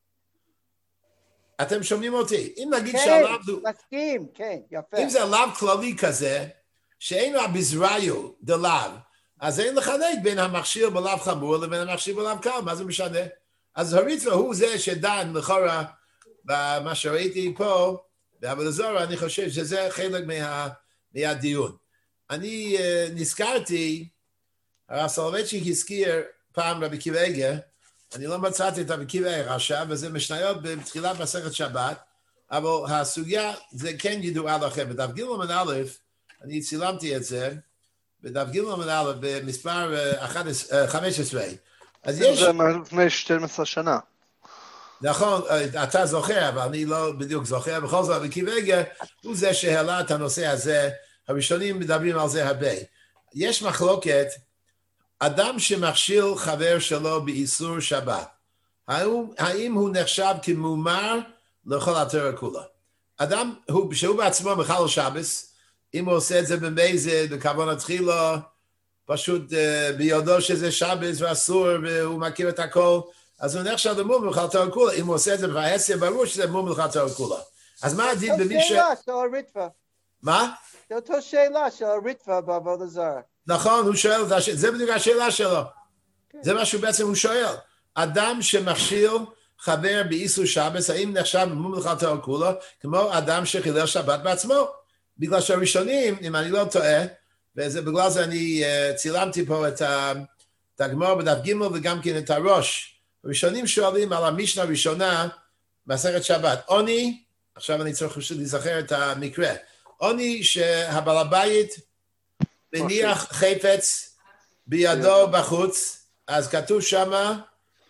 אתם שומעים אותי? אם נגיד שהלאו... כן, מסכים, כן, יפה. אם זה לאו כללי כזה, שאין לו הבזאיות דלאו, אז אין לחלק בין המכשיר בלאו חמור לבין המכשיר בלאו קל, מה זה משנה? אז הריטב"א הוא זה שדן לכאורה, במה שראיתי פה, בעבודה זרה, אני חושב שזה חלק מהדיון. אני נזכרתי, הרב סולובייצ'יק הזכיר פעם רבי עקיבא איגר, אני לא מצאתי את רבי עקיבא איגר עכשיו, וזה משניות בתחילת מסכת שבת, אבל הסוגיה זה כן ידועה לכם. בדף ג' אני צילמתי את זה, בדף ג' במספר 15. אז יש... זה לפני 12 שנה. נכון, אתה זוכר, אבל אני לא בדיוק זוכר. בכל זאת, רבי עקיבא איגר הוא זה שהעלה את הנושא הזה, הראשונים מדברים על זה הרבה. יש מחלוקת, אדם שמכשיל חבר שלו באיסור שבת, האם הוא נחשב כמומר לכל התורה כולה? אדם שהוא בעצמו מחלל שבס, אם הוא עושה את זה במזיד, בכוונה תחילה, פשוט ביודעו שזה שבס ואסור, והוא מכיר את הכל, אז הוא נחשב למומר לכל התורה כולה. אם הוא עושה את זה בהסר, ברור שזה מומר לכל התורה כולה. אז מה הדין במי ש... זו שאלה של הריטב"א. מה? זו אותה שאלה של הריטב"א בעבודה זרה. נכון, הוא שואל, זה בדיוק השאלה שלו. זה מה שהוא בעצם שואל. אדם שמכשיל חבר באיסור שבס, האם נחשב מומר לכל התורה כולה, כמו אדם שחילל שבת בעצמו? בגלל שהראשונים, אם אני לא טועה, ובגלל זה אני צילמתי פה את הגמרא בדף ג' וגם כן את הראש. הראשונים שואלים על המשנה הראשונה, מסכת שבת. עוני, עכשיו אני צריך להיזכר את המקרה, עוני שהבעל הבית מניח חפץ בידו בחוץ, אז כתוב שמה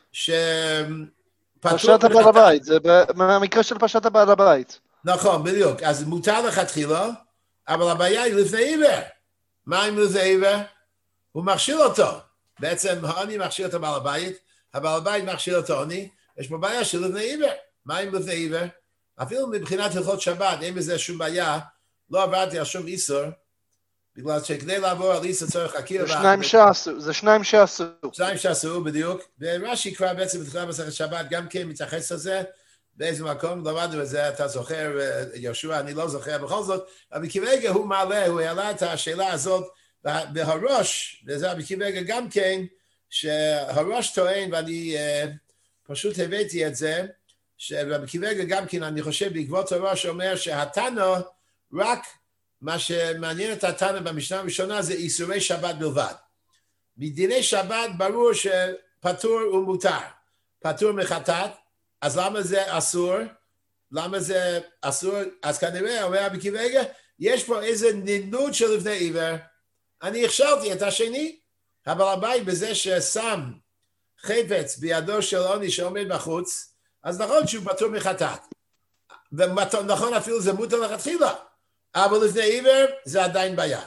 פרשת הבעל הבית, זה מהמקרה של פרשת הבעל הבית. נכון, בדיוק. אז מותר לכתחילה, אבל הבעיה היא לפני עיוור. מה אם לפני עיוור? הוא מכשיל אותו. בעצם העוני מכשיל את הבעל הבית, הבעל הבית מכשיל את העוני, יש פה בעיה של לבני עיוור. מה עם לבני עיוור? אפילו מבחינת הלכות שבת, אין בזה שום בעיה, לא עברתי על שום איסור, בגלל שכדי לעבור על איסור צריך הכיר... זה שניים שעשו. שניים שעשו, בדיוק. ורש"י כבר בעצם בתחילת מסכת שבת גם כן מתייחס לזה, באיזה מקום למדנו את זה, אתה זוכר, יהושע, אני לא זוכר, בכל זאת, רבי קיבגה הוא העלה את השאלה הזאת בהראש, וזה רבי קיבגה גם כן, שהראש טוען, ואני פשוט הבאתי את זה, שרבי קיבגה גם כן, אני חושב, בעקבות הראש אומר שהתנא, רק מה שמעניין את התנא במשנה הראשונה זה איסורי שבת בלבד. מדיני שבת ברור שפטור ומותר, פטור מחטאת, אז למה זה אסור? למה זה אסור? אז כנראה, אומר רבי קיבגה, יש פה איזה נדנות של לבני עיוור, אני הכשלתי את השני, אבל הבית בזה ששם חפץ בידו של עוני שעומד בחוץ, אז נכון שהוא פטור מחטאת, ונכון אפילו זה מותר לכתחילה, אבל לפני עיוור זה עדיין בעיה.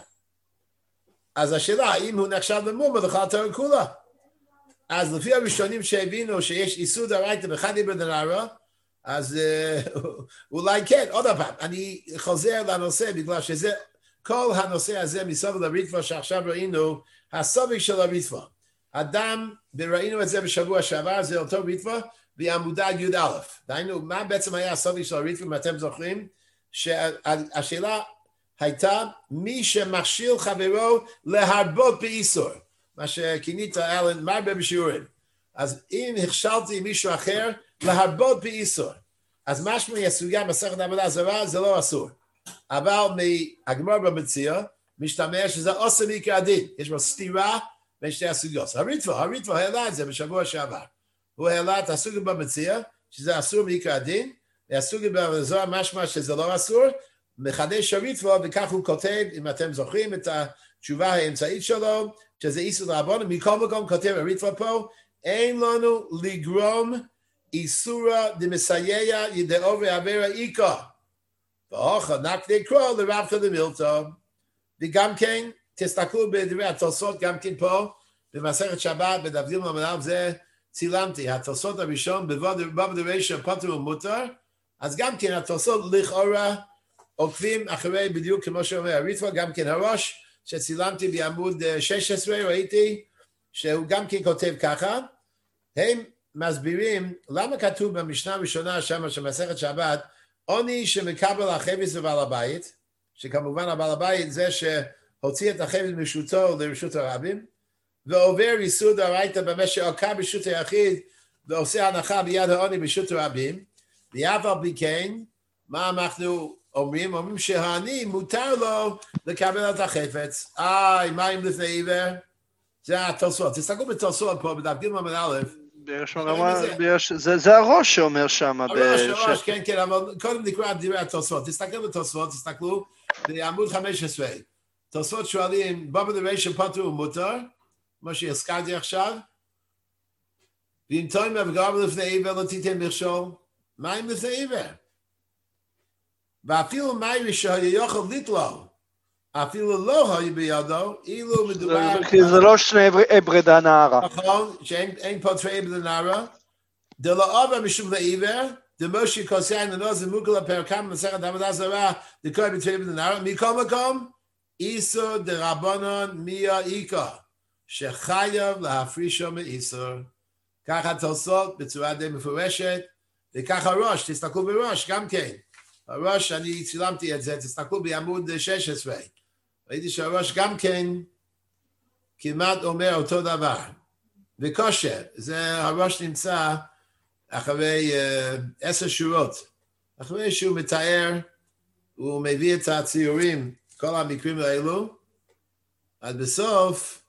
אז השאלה, אם הוא נחשב למומר לכל התורה כולה, אז לפי הראשונים שהבינו שיש איסור דאורייתא באחד עיוור דנערה, אז אולי כן, עוד פעם, אני חוזר לנושא, בגלל שזה, כל הנושא הזה מסביב לריטב"א שעכשיו ראינו, הסוביק של הריטב"א. אדם, וראינו את זה בשבוע שעבר, זה אותו ריטב"א, בעמודה י"א. דהיינו, מה בעצם היה הסוביק של הריטב"א, אם אתם זוכרים? שהשאלה הייתה, מי שמכשיל חברו להרבות באיסור, מה שכינית אלן מרבה בשיעורים. אז אם הכשלתי עם מישהו אחר, להרבות באיסור. אז משמע הסוגיה מסכת עבודה זרה, זה לא אסור. אבל מהגמרא במציאה, משתמע שזה עושה מעיקר הדין. יש בו סתירה בין שתי הסוגיות. הריטב"א העלה את זה בשבוע שעבר. הוא העלה את הסוגיה במציאה, שזה אסור מעיקר הדין, והסוגיה בזוהר משמע שזה לא אסור, מחדש הריטב"א, וכך הוא כותב, אם אתם זוכרים את התשובה האמצעית שלו, שזה איסור דרבנן, מכל מקום כותב הריטב"א פה, אין לנו לגרום איסורא דמסייע ידעו ועבירה איכא. ואוכל נקדי קרוא לרבקא דמילתא. וגם כן, תסתכלו בדברי התוספות, גם כן פה, במסכת שבת, בדף ג' עמוד א', זה צילמתי, התוספות הראשון, בבא דרישא פטור ומותר, אז גם כן התוספות לכאורה עוקבים אחרי בדיוק כמו שאומר הריטב"א, גם כן הראש, שצילמתי בעמוד 16, ראיתי שהוא גם כן כותב ככה, הם מסבירים למה כתוב במשנה הראשונה שם שמסכת שבת, עוני שמקבל החפץ לבעל הבית, שכמובן הבעל הבית זה שהוציא את החפץ מרשותו לרשות הרבים, ועובר איסור דאורייתא במה שעוקה ברשות היחיד, ועושה הנחה ביד העוני ברשות הרבים, ואף על פי כן, מה אנחנו אומרים? אומרים שהעני מותר לו לקבל את החפץ. מה עם לפני עיוור? זה התוספות. תסתכלו בתוספות פה, בדף ג' עמוד א', זה הראש שאומר שם. הראש, כן, אבל קודם נקרא דברי התוספות. תסתכלו בתוספות, תסתכלו בעמוד 15. תוספות שואלים, בבא דרישא פטור ומותר, מה שהזכרתי עכשיו, ואם תאמר וגרם לפני עיוור לא תיתן מכשול, מה עם לפני עיוור? ואפילו מאי שהיה יכול לתלו, אפילו לא היה בידו, אילו מדובר... כי זה לא שני עברי דנערה. נכון, שאין פה תרי עברי דנערה. דלא עבר משום לעיוור, דמושי כוסיין לנוז ומוקל הפרקם במסכת עבודה זרה, דקוי בתרי עברי דנערה, מכל מקום, איסור דרבנן מיה איכא, שחייב להפרישו מאיסור. ככה תוספות בצורה די מפורשת, וככה ראש, תסתכלו בראש גם כן. הראש, אני צילמתי את זה, תסתכלו בעמוד 16. ראיתי שהראש גם כן כמעט אומר אותו דבר. וכושר, זה הראש נמצא אחרי 10 שורות. אחרי שהוא מתאר, הוא מביא את הציורים, כל המקרים האלו, עד בסוף,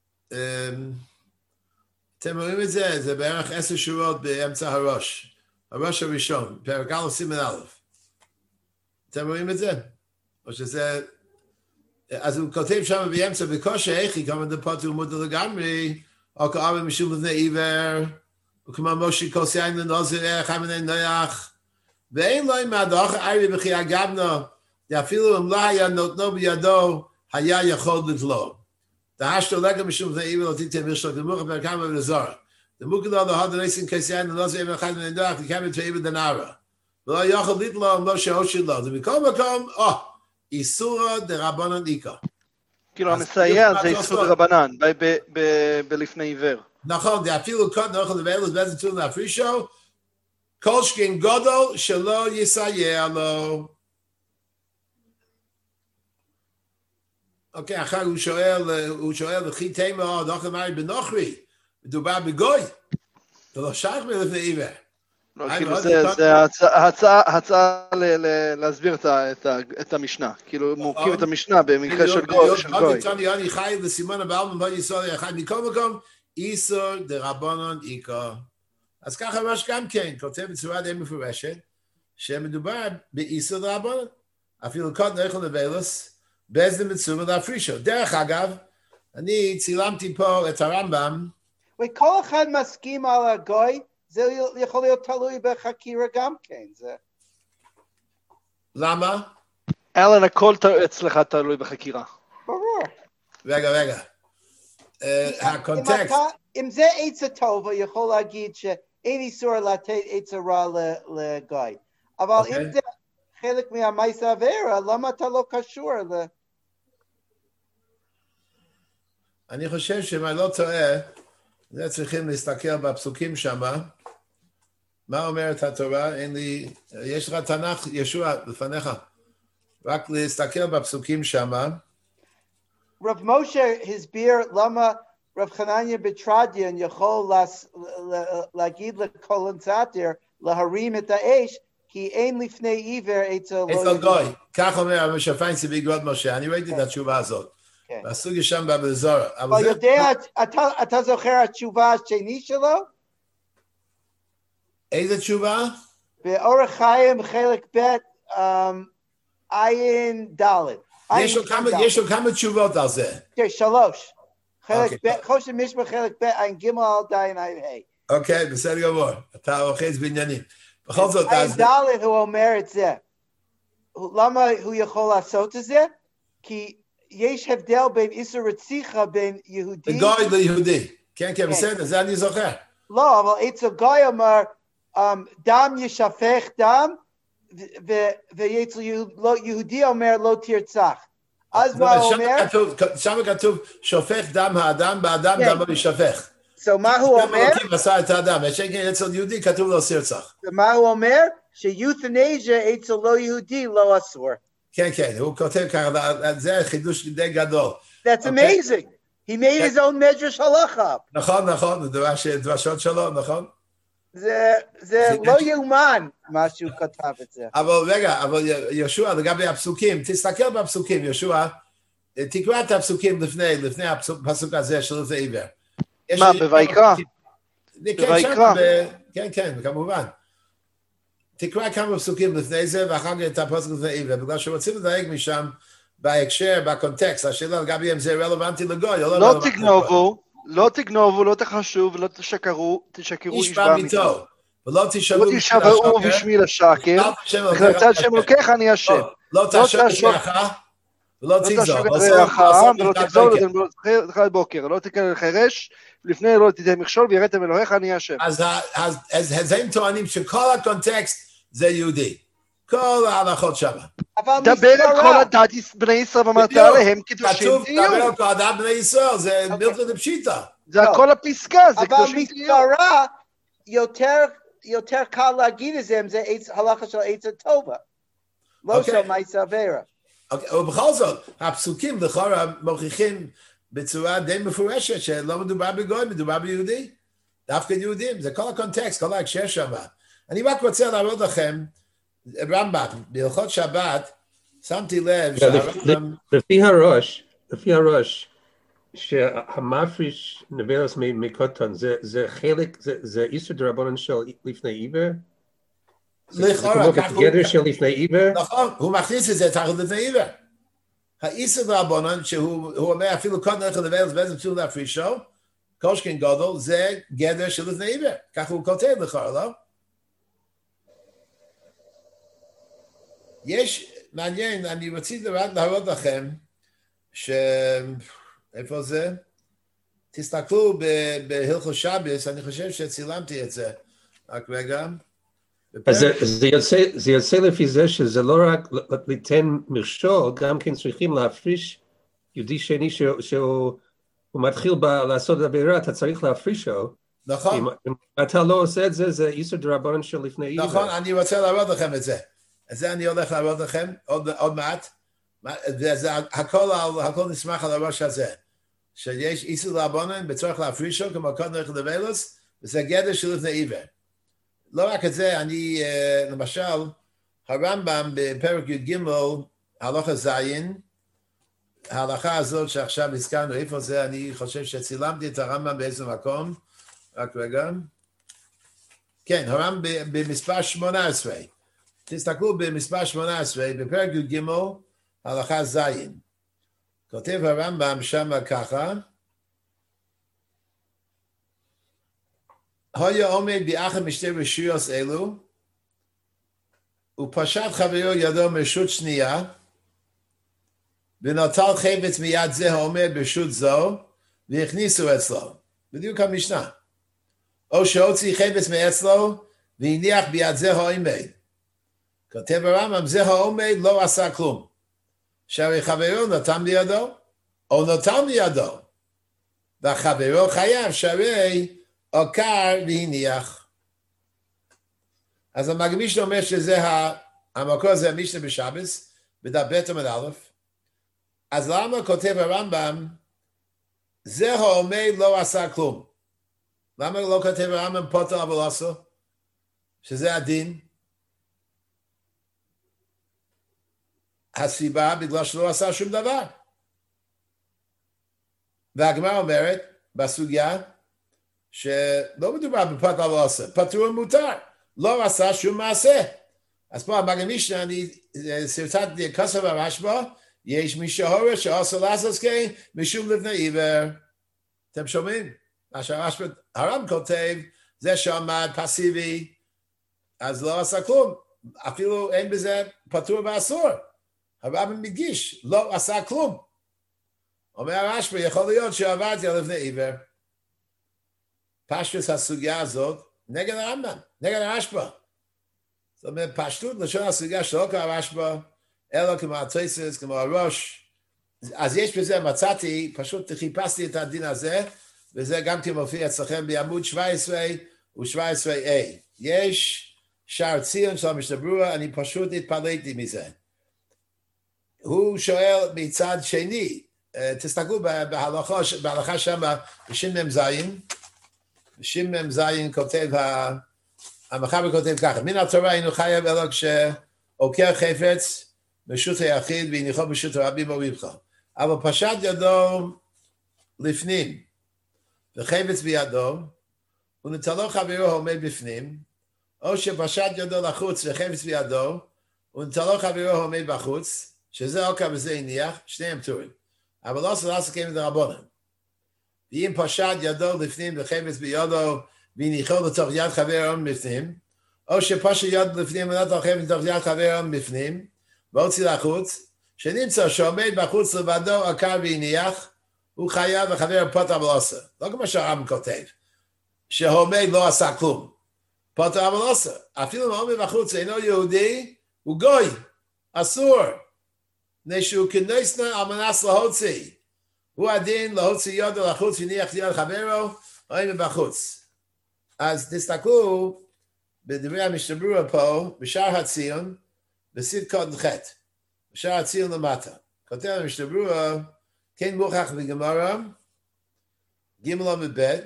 אתם רואים את זה? זה בערך 10 שורות באמצע הראש. הראש הראשון, פרק א' סימן א'. אתם רואים את זה? או שזה... אז הוא כותב שם באמצע, בקושי איכי, כמה דפות הוא מודע לגמרי, או כארבע משום לבני עיוור, וכמו מושי כוסיין לנוזר, חמני נויח, ואין לו עם הדוח ארי בכי אגבנו, אפילו אם לא היה נותנו בידו, היה יכול לתלו. דהשתו לגה משום לבני עיוור, לא תיתן מכשול, גמוך פרקם ולזור. דמוקד לו להוד ניסים כסיין לא זה אחד מנדח כמה תאיב דנרה ולא יכול לתלום לא שהושד לו ומכל מקום איסורא דרבנן איכא כאילו המסייע זה איסור דרבנן בלפני עיוור. נכון, זה אפילו קוד נוכל לבאלוס באיזה תול להפרישו כל שכן גודל שלא יסייע לו. אוקיי, אחר הוא שואל וכי תימה דוכל מרי בנוכרי מדובר בגוי זה לא שייך מלפני עיוור. כאילו זה הצעה להסביר את המשנה, כאילו מוקים את המשנה במקרה של גוי. אני חי לסימן הבא מבוא יסוד אחד מכל מקום איסור דרבנן איכא. אז ככה ממש גם כן כותב בצורה די מפורשת שמדובר באיסור דרבנן אפילו קוד נוכל לבאלוס באיזה מצווה להפרישו. דרך אגב אני צילמתי פה את הרמב"ם וכל אחד מסכים על הגוי זה יכול להיות תלוי בחקירה גם כן. למה? אלן, הכל אצלך תלוי בחקירה. ברור. רגע. הקונטקסט. אם זה עצה טובה, יכול להגיד שאין איסור לתת עצה רע לגוי. אבל אם זה חלק מהמייסה עבירה, למה אתה לא קשור אני חושב שאם אני לא טועה, צריכים להסתכל בפסוקים שמה. מה אומרת התורה? יש לך תנ"ך ישוע לפניך. רק להסתכל בפסוקים שמה. רב משה הסביר למה רב חנניה בטרדיון יכול להגיד לקולונסטר להרים את האש, כי אין לפני עיוור אצל גוי. כך אומר הרב משה פיינשטיין באגרות משה. אני ראיתי את התשובה הזאת. והסוגיה שם בבזורה. אבל יודע, אתה זוכר התשובה השני שלו? איזה תשובה? באורח חיים חלק ב' עין ד'. יש לו כמה תשובות על זה. כן, 3. חלק ב', חושן משמע חלק ב' עין ג' עין ה'. אוקיי, בסדר גמור. אתה אוחז בעניינים. בכל זאת, עין ד' הוא אומר את זה. למה הוא יכול לעשות את זה? כי יש הבדל בין איסור רציחה בין יהודי. גוי ליהודי. כן, בסדר, זה אני זוכר. לא, אבל אצל גוי אומר, דם ישפך דם, ואצל יהודי אומר לא תרצח. אז מה הוא אומר? שם כתוב, שופך דם האדם, באדם דם ישפך. So מה הוא אומר? עשה את האדם, אצל יהודי כתוב לא תרצח. ומה הוא אומר? שיותנזיה אצל לא יהודי לא אסור. כן, הוא כותב ככה, זה חידוש די גדול. That's amazing. He made his own medrash halacha. נכון, דרשות שלו, נכון? זה לא יאומן מה שהוא כתב את זה. אבל ישוע, לגבי הפסוקים, תסתכל בפסוקים, ישוע, תקרא את הפסוקים לפני הפסוק הזה של לפני עיוור. מה, בויקרא? כן, כמובן. תקרא כמה פסוקים לפני זה, ואחר כך את הפסוק לפני עיוור, בגלל שרוצים לדייק משם, בהקשר, בקונטקסט, השאלה לגבי אם זה רלוונטי לגוי, לא תגנובו, לא תחשו, ולא תשקרו איש בעמיתו. ולא תשבעו בשמי לשקר, וכנצד שם לוקח אני השם. לא תשקר לך, ולא תגזור. ולא תגזור לך בוקר, לא תקרא לחרש, לפני לא תתן מכשול, ויראתם אלוהיך אני השם. אז הם טוענים שכל הקונטקסט זה יהודי. כל ההלכות שם. דבר על כל הדת בני ישראל ואמרת עליהם קדושים תהיו. דבר על כל הדת בני ישראל, זה מילתא דפשיטא. זה הכל הפסקה, זה קדושים תהיו. אבל מספרה יותר קל להגיד את זה אם זה הלכה של עצה טובה. לא של מייסה עבירה. ובכל זאת, הפסוקים לכאורה מוכיחים בצורה די מפורשת שלא מדובר בגוי, מדובר ביהודי. דווקא יהודים, זה כל הקונטקסט, כל ההקשר שם. אני רק רוצה להראות לכם רמב"ם, בהלכות שבת, שמתי לב שהרמב"ם... לפי הראש, שהמפריש נבלס מקוטון, זה חלק, זה איסור דרבנן של לפני עיוור? לכאורה, זה כמו בגדר של לפני עיוור? נכון, הוא מכניס את זה תחת לפני עיוור. האיסור דרבנן, שהוא אומר אפילו קודם לך נבלס באיזה פסול להפרישו, כל שכן גודל, זה גדר של לפני עיוור. ככה הוא כותב לכאורה, לא? יש, מעניין, אני רציתי רק להראות לכם, איפה זה? תסתכלו בהלכות שבס, אני חושב שצילמתי את זה. רק רגע. אז זה יוצא לפי זה שזה לא רק ליתן מכשול, גם כן צריכים להפריש יהודי שני שהוא מתחיל לעשות את העבירה, אתה צריך להפרישו. נכון. אם אתה לא עושה את זה, זה איסור דרבנן של לפני עיוור. נכון, אני רוצה להראות לכם את זה. את זה אני הולך להראות לכם עוד מעט. הכל נסמך על הראש הזה. שיש איסור דרבנן בצורך להפרישו, כמו קודם לבלוס, וזה גדר של לפני עיוור. לא רק את זה, אני, למשל, הרמב"ם בפרק י"ג, הלכה זין, ההלכה הזאת שעכשיו הזכרנו, איפה זה? אני חושב שצילמתי את הרמב"ם באיזה מקום. רק רגע. כן, הרמב"ם במספר 18. תסתכלו במספר 18, בפרק י"ג, הלכה זין. כותב הרמב"ם שם ככה, היה עומד באחד משתי רשויות אלו, ופשט חברו ידו מרשות שנייה, ונטל חפץ מיד זה העומד ברשות זו, והכניסו אצלו. בדיוק המשנה. או שהוציא חפץ מאצלו, והניח ביד זה העומד. כותב הרמב"ם, זה העומד לא עשה כלום. שהרי חברו נתן בידו, או נתן בידו. והחברו חייב שהרי עוקר והניח. אז המגמיש אומר שזה המקור הזה, המשנה בשבס, בדף ב' עמוד א', אז למה כותב הרמב"ם, זה העומד לא עשה כלום? למה לא כותב הרמב"ם פוטר אבל לא עשו? שזה הדין? הסיבה בגלל שלא עשה שום דבר. והגמרא אומרת בסוגיה, שלא מדובר בפוטר אבל לא עשו, פטור מותר, לא עשה שום מעשה. אז פה במשנה אני סרטטתי כוסף הרשב"א, יש מי שהורש שעושה לעשות כן משום לפני עיוור. אתם שומעים? מה שהרמב"ם כותב, זה שעמד פסיבי, אז לא עשה כלום. אפילו אין בזה פטור ואסור. הרמב"ם מדגיש, לא עשה כלום. אומר הרשב"א, יכול להיות שעברתי על לפני עיוור. פשטות הסוגיה הזאת, נגד הרמב"ם, נגד הרשב"א. זאת אומרת, פשטות לשון הסוגיה שלא כרשב"א, אלא כמו התוספות, כמו הראש. אז יש בזה, מצאתי, פשוט חיפשתי את הדין הזה, וזה גם כן מופיע אצלכם בעמוד 17 ו-17a. יש שער ציון של המשנה ברורה, אני פשוט התפלאתי מזה. הוא שואל מצד שני, תסתכלו בהלכה שם, בשמ"ז, בשמ"ז כותב, המחבר כותב ככה, מן התורה אינו חייב אלא כשעוקר חפץ ברשות היחיד והניחו ברשות הרבים וריבך. אבל פשט ידו לפנים וחפץ בידו, ונטלו חברו העומד בפנים, או שפשט ידו לחוץ וחפץ בידו, ונטלו חברו העומד בחוץ, שזה עוקר וזה הניח, שניהם פטורים. אבל לא עשו לעשות כן מדרבנן. ואם פשט ידו לפנים וחפץ בידו, והניחו לתוך יד חברו בפנים, או שפשט יד לפנים ונטל חפץ לתוך יד חברו בפנים, והוציא לחוץ, שנמצא שעומד בחוץ לבדו עקר והניח, הוא חייב וחבר פוטר אבל עושה. לא כמו שהרמב"ם כותב, שהעומד לא עשה כלום. פוטר אבל עושה. אפילו העומד בחוץ אינו יהודי, הוא גוי, אסור. נשהו כנסנה על מנס להוציא. הוא הדין להוציא ידו לחוץ והניח יד חברו, העומד בחוץ. אז תסתכלו בדברי המשנה ברורה פה, בשער הציון, בסעיף קודם ח' בשער הציון למטה. כותב המשנה ברורה, כן מוכח בגמרא, ג' עמוד ב',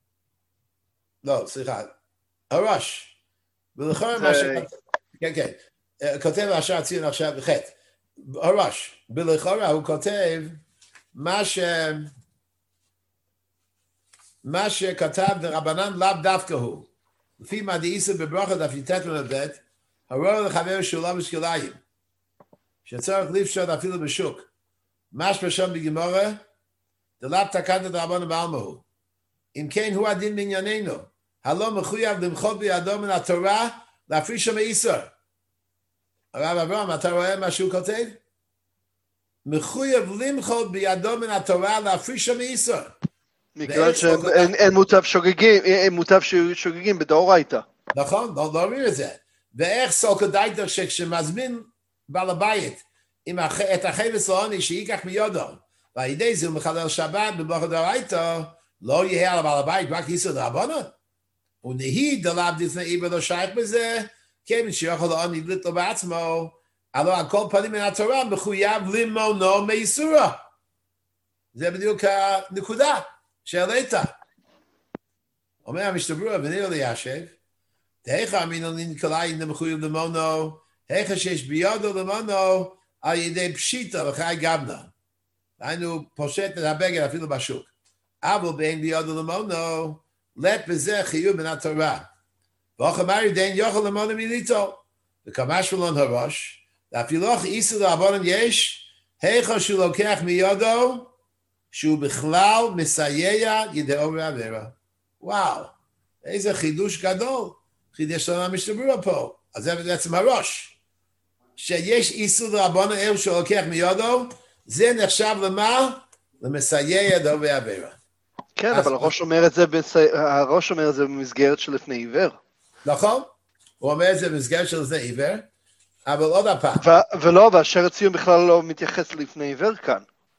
לא, סליחה, הראש, ולכן מה שכתב, כן, כותב השער הציון עכשיו בח' הראש, ולכאורה הוא כותב מה שכתב ברבנן לאו דווקא הוא, לפי מה דאיסא בברכה דף י"ט עמוד ב', הרואה לחבר שאולה בשכליים, שצריך לפשוט אפילו בשוק. משמע שם בגמרא, דלאו תקנת דרבנן בעלמא הוא. אם כן הוא הדין בענייננו, הלא מחויב למחות בידו מן התורה, להפרישו מאיסור. הרב אברהם, אתה רואה מה שהוא כותב? מחויב למחות בידו מן התורה, להפרישו מאיסור. מכיוון שאין מוטב שוגגים בדאורייתא. נכון, לא אומרים את זה. ואיך סולקא דייתא שכשמזמין בעל הבית את החפץ לעוני שייקח מיודו, ועל ידי זה הוא מחלל שבת במלאכת דאורייתא, לא יהיה על בעל הבית רק איסור דרבנן. ונהי דלאו דפני עיבר לא שייך בזה, כיוון שיכול לעוני לדלות לו בעצמו, הלא על כל פנים מן התורה מחויב למונו מאיסורה. זה בדיוק הנקודה שהעלית. אומר המשנה ברורה ונראה לישב, היכא אמינא לנקלעין למחויב למונו, היכא שיש בידו למונו על ידי פשיטה וחי גבנה. היינו פושט את הבגד אפילו בשוק. אבל באין בידו למונו, לט בזה חיוב מן התורה. ואומר דין יוכל למונו מיליטו. וכמה שלון הראש, ואפילו איסור דרבנן יש, היכא שהוא לוקח מידו, שהוא בכלל מסייע ידי עובר עבירה. וואו, איזה חידוש גדול. חידש לנו המשנה ברורה פה. אז זה בעצם הראש. שיש איסור דרבנן איך שהוא לוקח מידו, זה נחשב למה? למסייע ידי עובר עבירה. כן, אבל הראש אומר את זה במסגרת של לפני עיוור. נכון, הוא אומר את זה במסגרת של לפני עיוור, אבל עוד הפעם. ולא, והשער ציון בכלל לא מתייחס לפני עיוור כאן.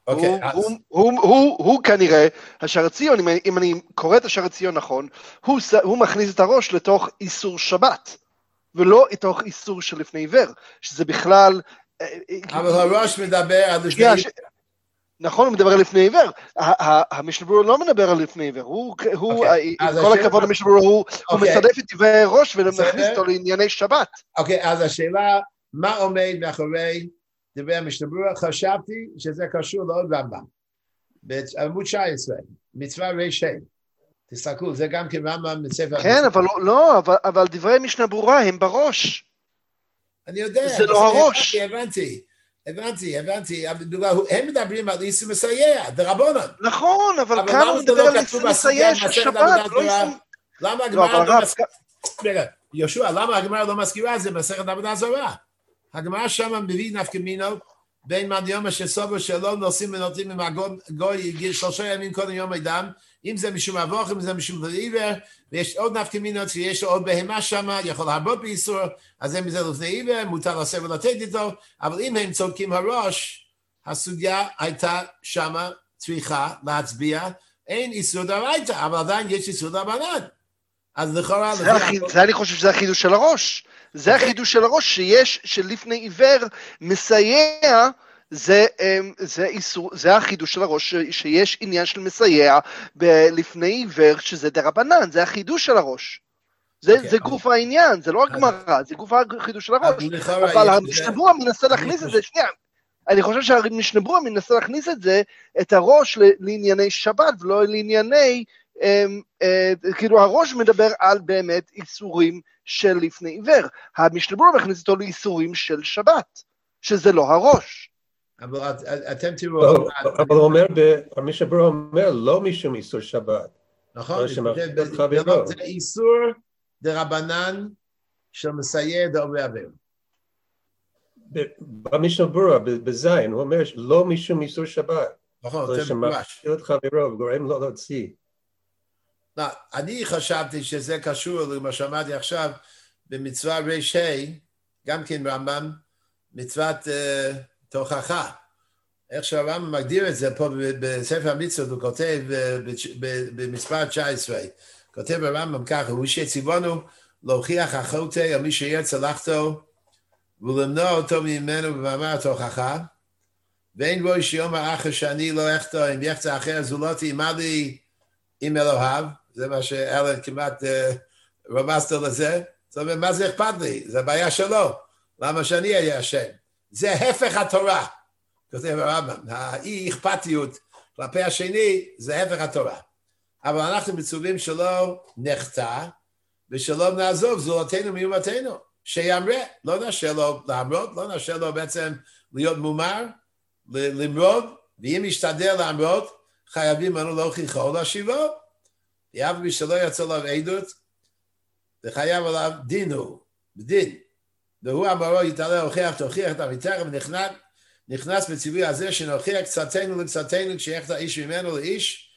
הוא כנראה, השער ציון, אם אני קורא את השער ציון נכון, הוא מכניס את הראש לתוך איסור שבת, ולא לתוך איסור של לפני עיוור, שזה בכלל... אבל הראש מדבר על לפני עיוור. נכון, הוא מדבר על לפני עיוור. המשנה ברורה לא מדבר על לפני עיוור. כל הכבוד המשנה ברורה, הוא מסדף את עיוור ראש ומכניס אותו לענייני שבת. אוקיי, אז השאלה, מה עומד מאחורי דברי המשנה ברורה? חשבתי שזה קשור לעוד רמב"ם. בעמוד 19, מצווה רש"י. תסתכלו, זה גם כרמב"ם מספר... כן, אבל לא, אבל דברי המשנה ברורה הם בראש. אני יודע. זה לא הראש. הבנתי, הם מדברים על איסור מסייע, דרבנן. נכון, אבל כאן הוא מדבר על איסור מסייע של שבת, לא איסור... למה הגמרא לא מזכירה? רגע, יהושע, למה הגמרא לא מזכירה? זה מסכת עבודה זרה. הגמרא שם מביא נפקא מינה, בין מדיומה שסובר שלא נוסעים ונותנים עם הגוי 3 ימים קודם יום אדם, אם זה משום אבוך, אם זה משום עיוור, ויש עוד נפקא מינות שיש עוד בהמה שם, יכול להרבות באיסור, אז אם זה לפני עיוור, מותר לעשות ולתת איתו, אבל אם הם צודקים הראש, הסוגיה הייתה שם צריכה להצביע, אין איסור דאורייתא, אבל עדיין יש איסור דרבנן. אז לכאורה... זה אני חושב שזה החידוש של הראש. זה החידוש של הראש שיש, שלפני עיוור מסייע, זה החידוש של הראש, שיש עניין של מסייע לפני עיוור, שזה דרבנן, זה החידוש של הראש. זה גוף העניין, זה לא הגמרא, זה גוף החידוש של הראש. אבל המשנה ברורה מנסה להכניס את זה, שנייה, אני חושב שהמשנה ברורה מנסה להכניס את זה, את הראש לענייני שבת, ולא לענייני, כאילו הראש מדבר על באמת איסורים של לפני עיוור. המשנה ברורה מכניס אותו לאיסורים של שבת, שזה לא הראש. אבל אתם תראו... אבל הוא אומר, המשנה ברורה אומר, לא משום איסור שבת. נכון, זה איסור דרבנן של מסייע דעובר עבירה. במשנה ברורה, בזין, הוא אומר, לא משום איסור שבת. נכון, זה ממש. שמכשיל את חברו וגורם לו להוציא. אני חשבתי שזה קשור למה שאמרתי עכשיו, במצווה רש"י, גם כן רמב"ם, מצוות תוכחה. איך שהרמב"ם מגדיר את זה פה בספר המצוות, הוא כותב במספר 19, כותב הרמב"ם ככה, הוא שציוונו להוכיח החוטא על מי שירצה לחטוא, ולמנוע אותו ממנו במאמר התוכחה, ואין בו שיאמר אחר שאני לא אחטוא, אם יחטא אחר זולתי עמדי עם אלוהיו, זה מה שאלן כמעט רמזת לזה, זאת אומרת, מה זה אכפת לי? זה הבעיה שלו, למה שאני אהיה אשם? זה הפך התורה, כותב הרמב"ם, האי אכפתיות כלפי השני, זה הפך התורה. אבל אנחנו מצווים שלא נחטא, ושלא נעזוב זולתנו מאומתנו, שיאמרה, לא נאשר לו לעמוד, לא נאשר לו בעצם להיות מומר, למרוד, ואם ישתדל לעמוד, חייבים אנו להוכיחו או להשיבו, ואף מי שלא יצא לו עדות, וחייב עליו דין, והוא אמרו יתעלה הוכיח תוכיח את עמיתך, ונכנס בציווי הזה שנוכיח קצתנו לקצתנו, כשיחטא איש ממנו לאיש,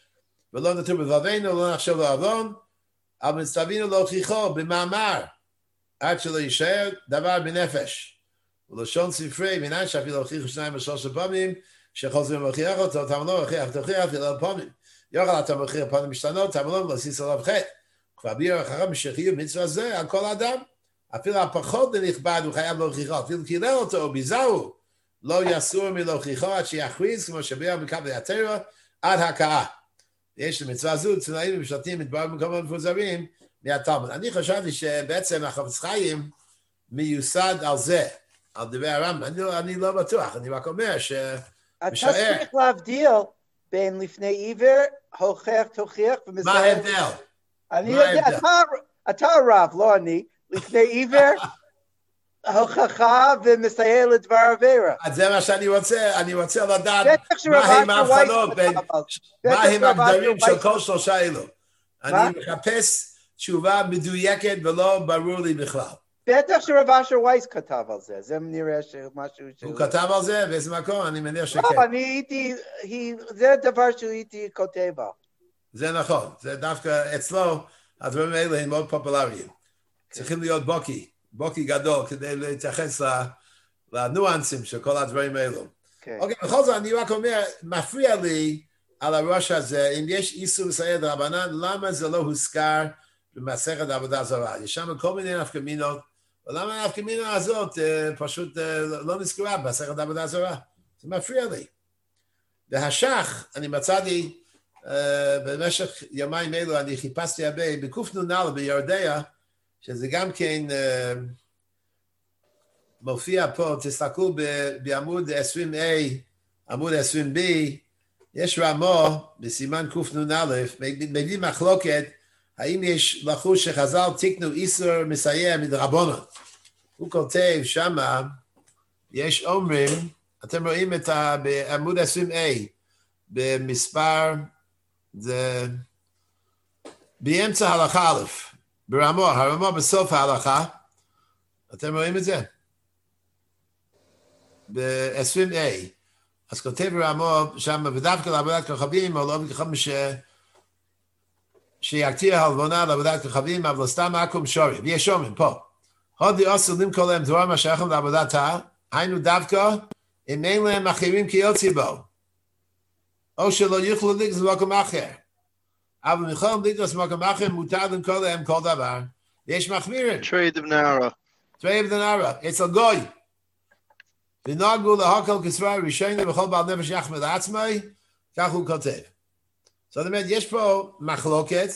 ולא נטור בלבבינו, ולא נחשוב לעוון, אבל מצטווינו להוכיחו במאמר, עד שלא יישאר דבר בנפש. ולשון ספרי, מניין שאפילו הוכיחו 2 ו3 פעמים, שחוזרים להוכיח אותו, תמלו הוכיח תוכיח ולא פעמים. יוכל אתה מוכיח פעמים משתנות, תמלו להסיס עליו חטא. כבר ביר אחריו משכיות מצווה זה על כל אדם. אפילו הפחות נכבד הוא חייב להוכיחו, אפילו קילל אותו או ביזהו, לא יסור מלהוכיחו עד שיכריז, כמו שביר מקבל התורה, עד הכאה. יש למצווה זו צנועים ומשלטים מדבר במקומות מפוזרים מהתלמוד. אני חשבתי שבעצם החפץ חיים מיוסד על זה, על דברי הרמב"ם. אני לא בטוח, אני רק אומר שמשער. אתה צריך להבדיל בין לפני עיוור, הוכח תוכיח ומסייע. מה ההבדל? אני יודע, אתה הרב, לא אני. לפני עיוור, הוכחה ומסייע לדבר עבירה. אז זה מה שאני רוצה, אני רוצה לדעת מהם ההבחנות, מהם הגדרים של כל שלושה אלו. אני מחפש תשובה מדויקת ולא ברור לי בכלל. בטח שרב אשר וייס כתב על זה, זה נראה שמשהו... הוא כתב על זה? באיזה מקום? אני מניח שכן. לא, אני הייתי, זה דבר שהייתי כותב על. זה נכון, זה דווקא אצלו, הדברים האלה הם מאוד פופולריים. צריכים להיות בוקי גדול כדי להתייחס לניואנסים של כל הדברים האלו. אוקיי, בכל זאת אני רק אומר, מפריע לי על הראש הזה, אם יש איסור מסייע דרבנן, למה זה לא הוזכר במסכת עבודה זרה? יש שם כל מיני נפקמינות, ולמה הנפקמינה הזאת פשוט לא נזכרה במסכת עבודה זרה? זה מפריע לי. והשח, אני מצאתי, במשך יומיים אלו אני חיפשתי הרבה, בקנ"א בירדיה, שזה גם כן מופיע פה, תסתכלו בעמוד 20A, עמוד 20B, יש רמו בסימן קנ"א, מביא מחלוקת, האם יש לחוש שחז"ל תיקנו איסור מסייע מדרבנן. הוא כותב שמה, יש אומרים, אתם רואים בעמוד 20A, במספר, זה באמצע הלכה א', הרמו בסוף ההלכה, אתם רואים את זה? ב-20A, אז כותב רמו שם, ודווקא לעבודת כוכבים, או לא בכלל שיקטיר הלבונה לעבודת כוכבים, אבל סתם עקום שורי, ויש אומרים פה, הודי אוסר למכור להם דבורה מה שייכים לעבודתה, היינו דווקא, אם אין להם אחרים כיוצא בו, או שלא יוכלו לגז במקום אחר. אבל יכולים לגז במקום אחר, מותר למכור להם כל דבר. ויש מחמירים. טרייד בנערה. אצל גוי. ונהגו להוקל כסברה ראשונה בכל בעל נפש יחמד לעצמי, כך הוא כותב. זאת אומרת, יש פה מחלוקת,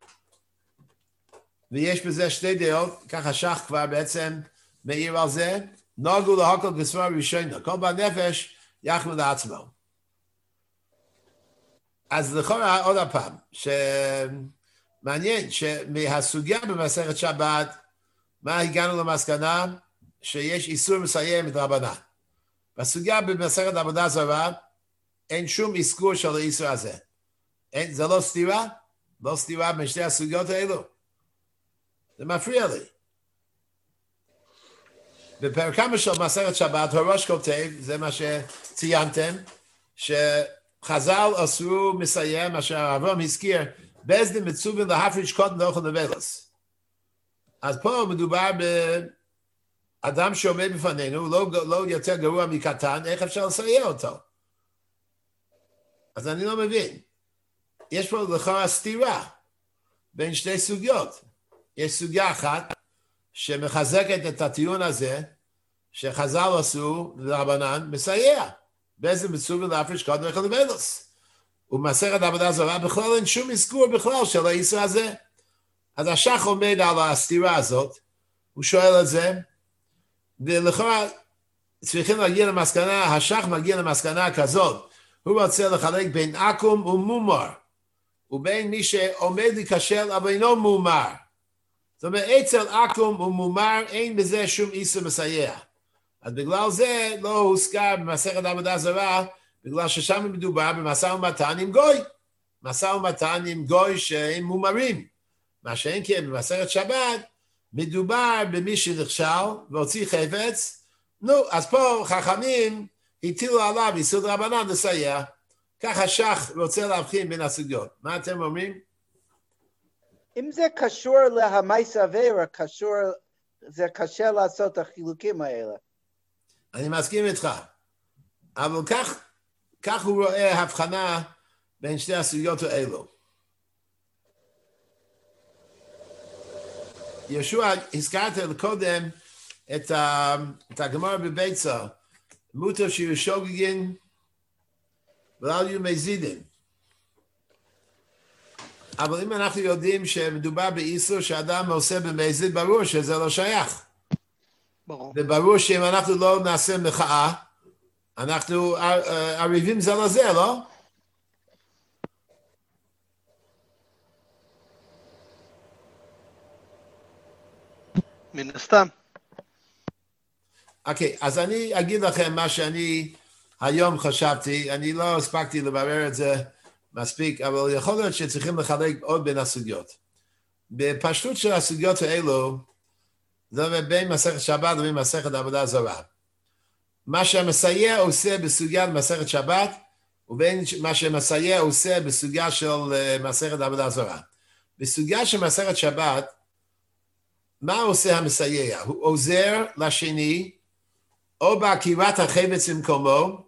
ויש בזה שתי דעות, ככה שח כבר בעצם מעיר על זה, נהגו להוקל כסברה ראשונה, כל בעל נפש יחמד לעצמו. אז לכאורה עוד הפעם, שמעניין שמהסוגיה במסכת שבת, מה הגענו למסקנה? שיש איסור מסייע מדרבנן. בסוגיה במסכת עבודה זרה, אין שום אזכור של האיסור הזה. זה לא סתירה? לא סתירה בין שתי הסוגיות האלו. זה מפריע לי. בפרק כמה של מסכת שבת, הראש כותב, זה מה שציינתם, חז"ל אסרו מסיים, אשר הרב הזכיר, באיזה מצווים להפריש קוטן לאוכל נבלס. אז פה מדובר באדם שעומד בפנינו, לא יותר גרוע מקטן, איך אפשר לסייע אותו? אז אני לא מבין. יש פה לכאורה סתירה בין שתי סוגיות. יש סוגיה אחת שמחזקת את הטיעון הזה, שחז"ל אסרו לרבנן מסייע. באיזה מצווים להפריש קוטן לאוכל נבלס. ומסכת עבודה זרה בכלל אין שום אזכור בכלל של האיסור הזה. אז השח עומד על הסתירה הזאת, הוא שואל את זה, ולכאורה צריכים להגיע למסקנה, השח מגיע למסקנה כזאת, הוא רוצה לחלק בין עקום ומומר, ובין מי שעומד להיכשל אבל אינו מומר. זאת אומרת, אצל עקום ומומר אין בזה שום איסור מסייע. אז בגלל זה לא הוזכר במסכת עבודה זרה, בגלל ששם מדובר במשא ומתן עם גוי. משא ומתן עם גוי שהם מומרים. מה שאין כן במסכת שבת, מדובר במי שנכשל והוציא חפץ, אז פה חכמים הטילו עליו איסור דרבנן לסייע. ככה שח רוצה להבחין בין הסוגיות. מה אתם אומרים? אם זה קשור להמייס עבירה, זה קשה לעשות את החילוקים האלה. אני מסכים איתך. אבל כך הוא רואה הבחנה בין שתי הסוגיות האלו. ישוע, הזכרת קודם את הגמרא בביצה, מותר שיהיו שוגגין ולא יהיו מזידים. אבל אם אנחנו יודעים שמדובר באיסור שאדם עושה במזיד, ברור שזה לא שייך. ברור. וברור שאם אנחנו לא נעשה מחאה, אנחנו ערבים זה לזה, לא? מן הסתם. אוקיי, אז אני אגיד לכם מה שאני היום חשבתי, אני לא הספקתי לברר את זה מספיק, אבל יכול להיות שצריכים לחלק עוד בין הסוגיות. בפשטות של הסוגיות האלו, זה בין מסכת שבת לבין מסכת עבודה זרה. מה שהמסייע עושה בסוגיה למסכת שבת, ובין מה שהמסייע עושה בסוגיה של מסכת עבודה זרה. בסוגיה של מסכת שבת, מה עושה המסייע? הוא עוזר לשני, או בעקירת החפץ במקומו,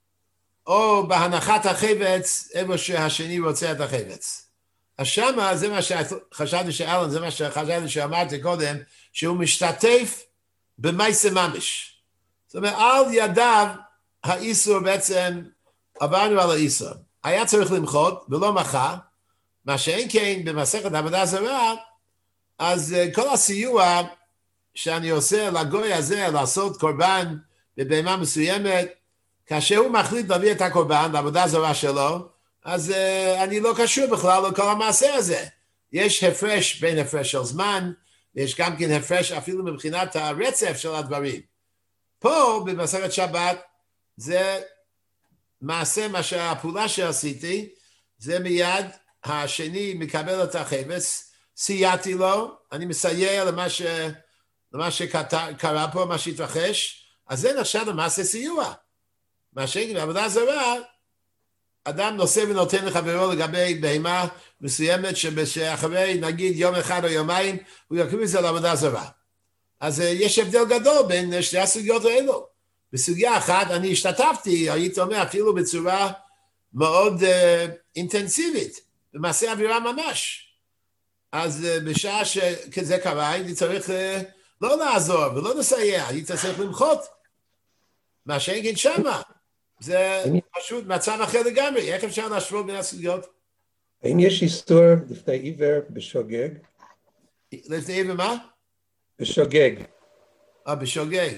או בהנחת החפץ איפה שהשני רוצה את החפץ. אז שמה, זה מה שחשבתי שאלן, זה מה שחשבתי שאמרתי קודם, שהוא משתתף במעשה ממש. זאת אומרת, על ידיו האיסור בעצם, עברנו על האיסור. היה צריך למחות ולא מחה, מה שאין כן במסכת עבודה זרה, אז כל הסיוע שאני עושה לגוי הזה לעשות קורבן בבהמה מסוימת, כאשר הוא מחליט להביא את הקורבן לעבודה זרה שלו, אז אני לא קשור בכלל לכל המעשה הזה. יש הפרש בין הפרש של זמן, ויש גם כן הפרש אפילו מבחינת הרצף של הדברים. פה במסכת שבת, זה מעשה, מה שהפעולה שעשיתי, זה מיד השני מקבל את החפץ, סייעתי לו, אני מסייע למה שקרה פה, מה שהתרחש, אז זה נחשב למעשה סיוע. מה שאין בעבודה זרה, אדם נושא ונותן לחברו לגבי בהמה מסוימת, שאחרי נגיד יום אחד או יומיים, הוא יקריב את זה לעבודה זרה. אז יש הבדל גדול בין שתי הסוגיות האלו. בסוגיה אחת אני השתתפתי, הייתי אומר אפילו בצורה מאוד אינטנסיבית, במעשה אווירה ממש. אז בשעה שכזה קרה, הייתי צריך לא לעזור ולא לסייע, הייתי צריך למחות. מה שאין שמה, זה פשוט מצב אחר לגמרי, איך אפשר להשוות בין הסוגיות? האם יש איסור לפני עיוור בשוגג? לפני עיוור מה? בשוגג. בשוגג.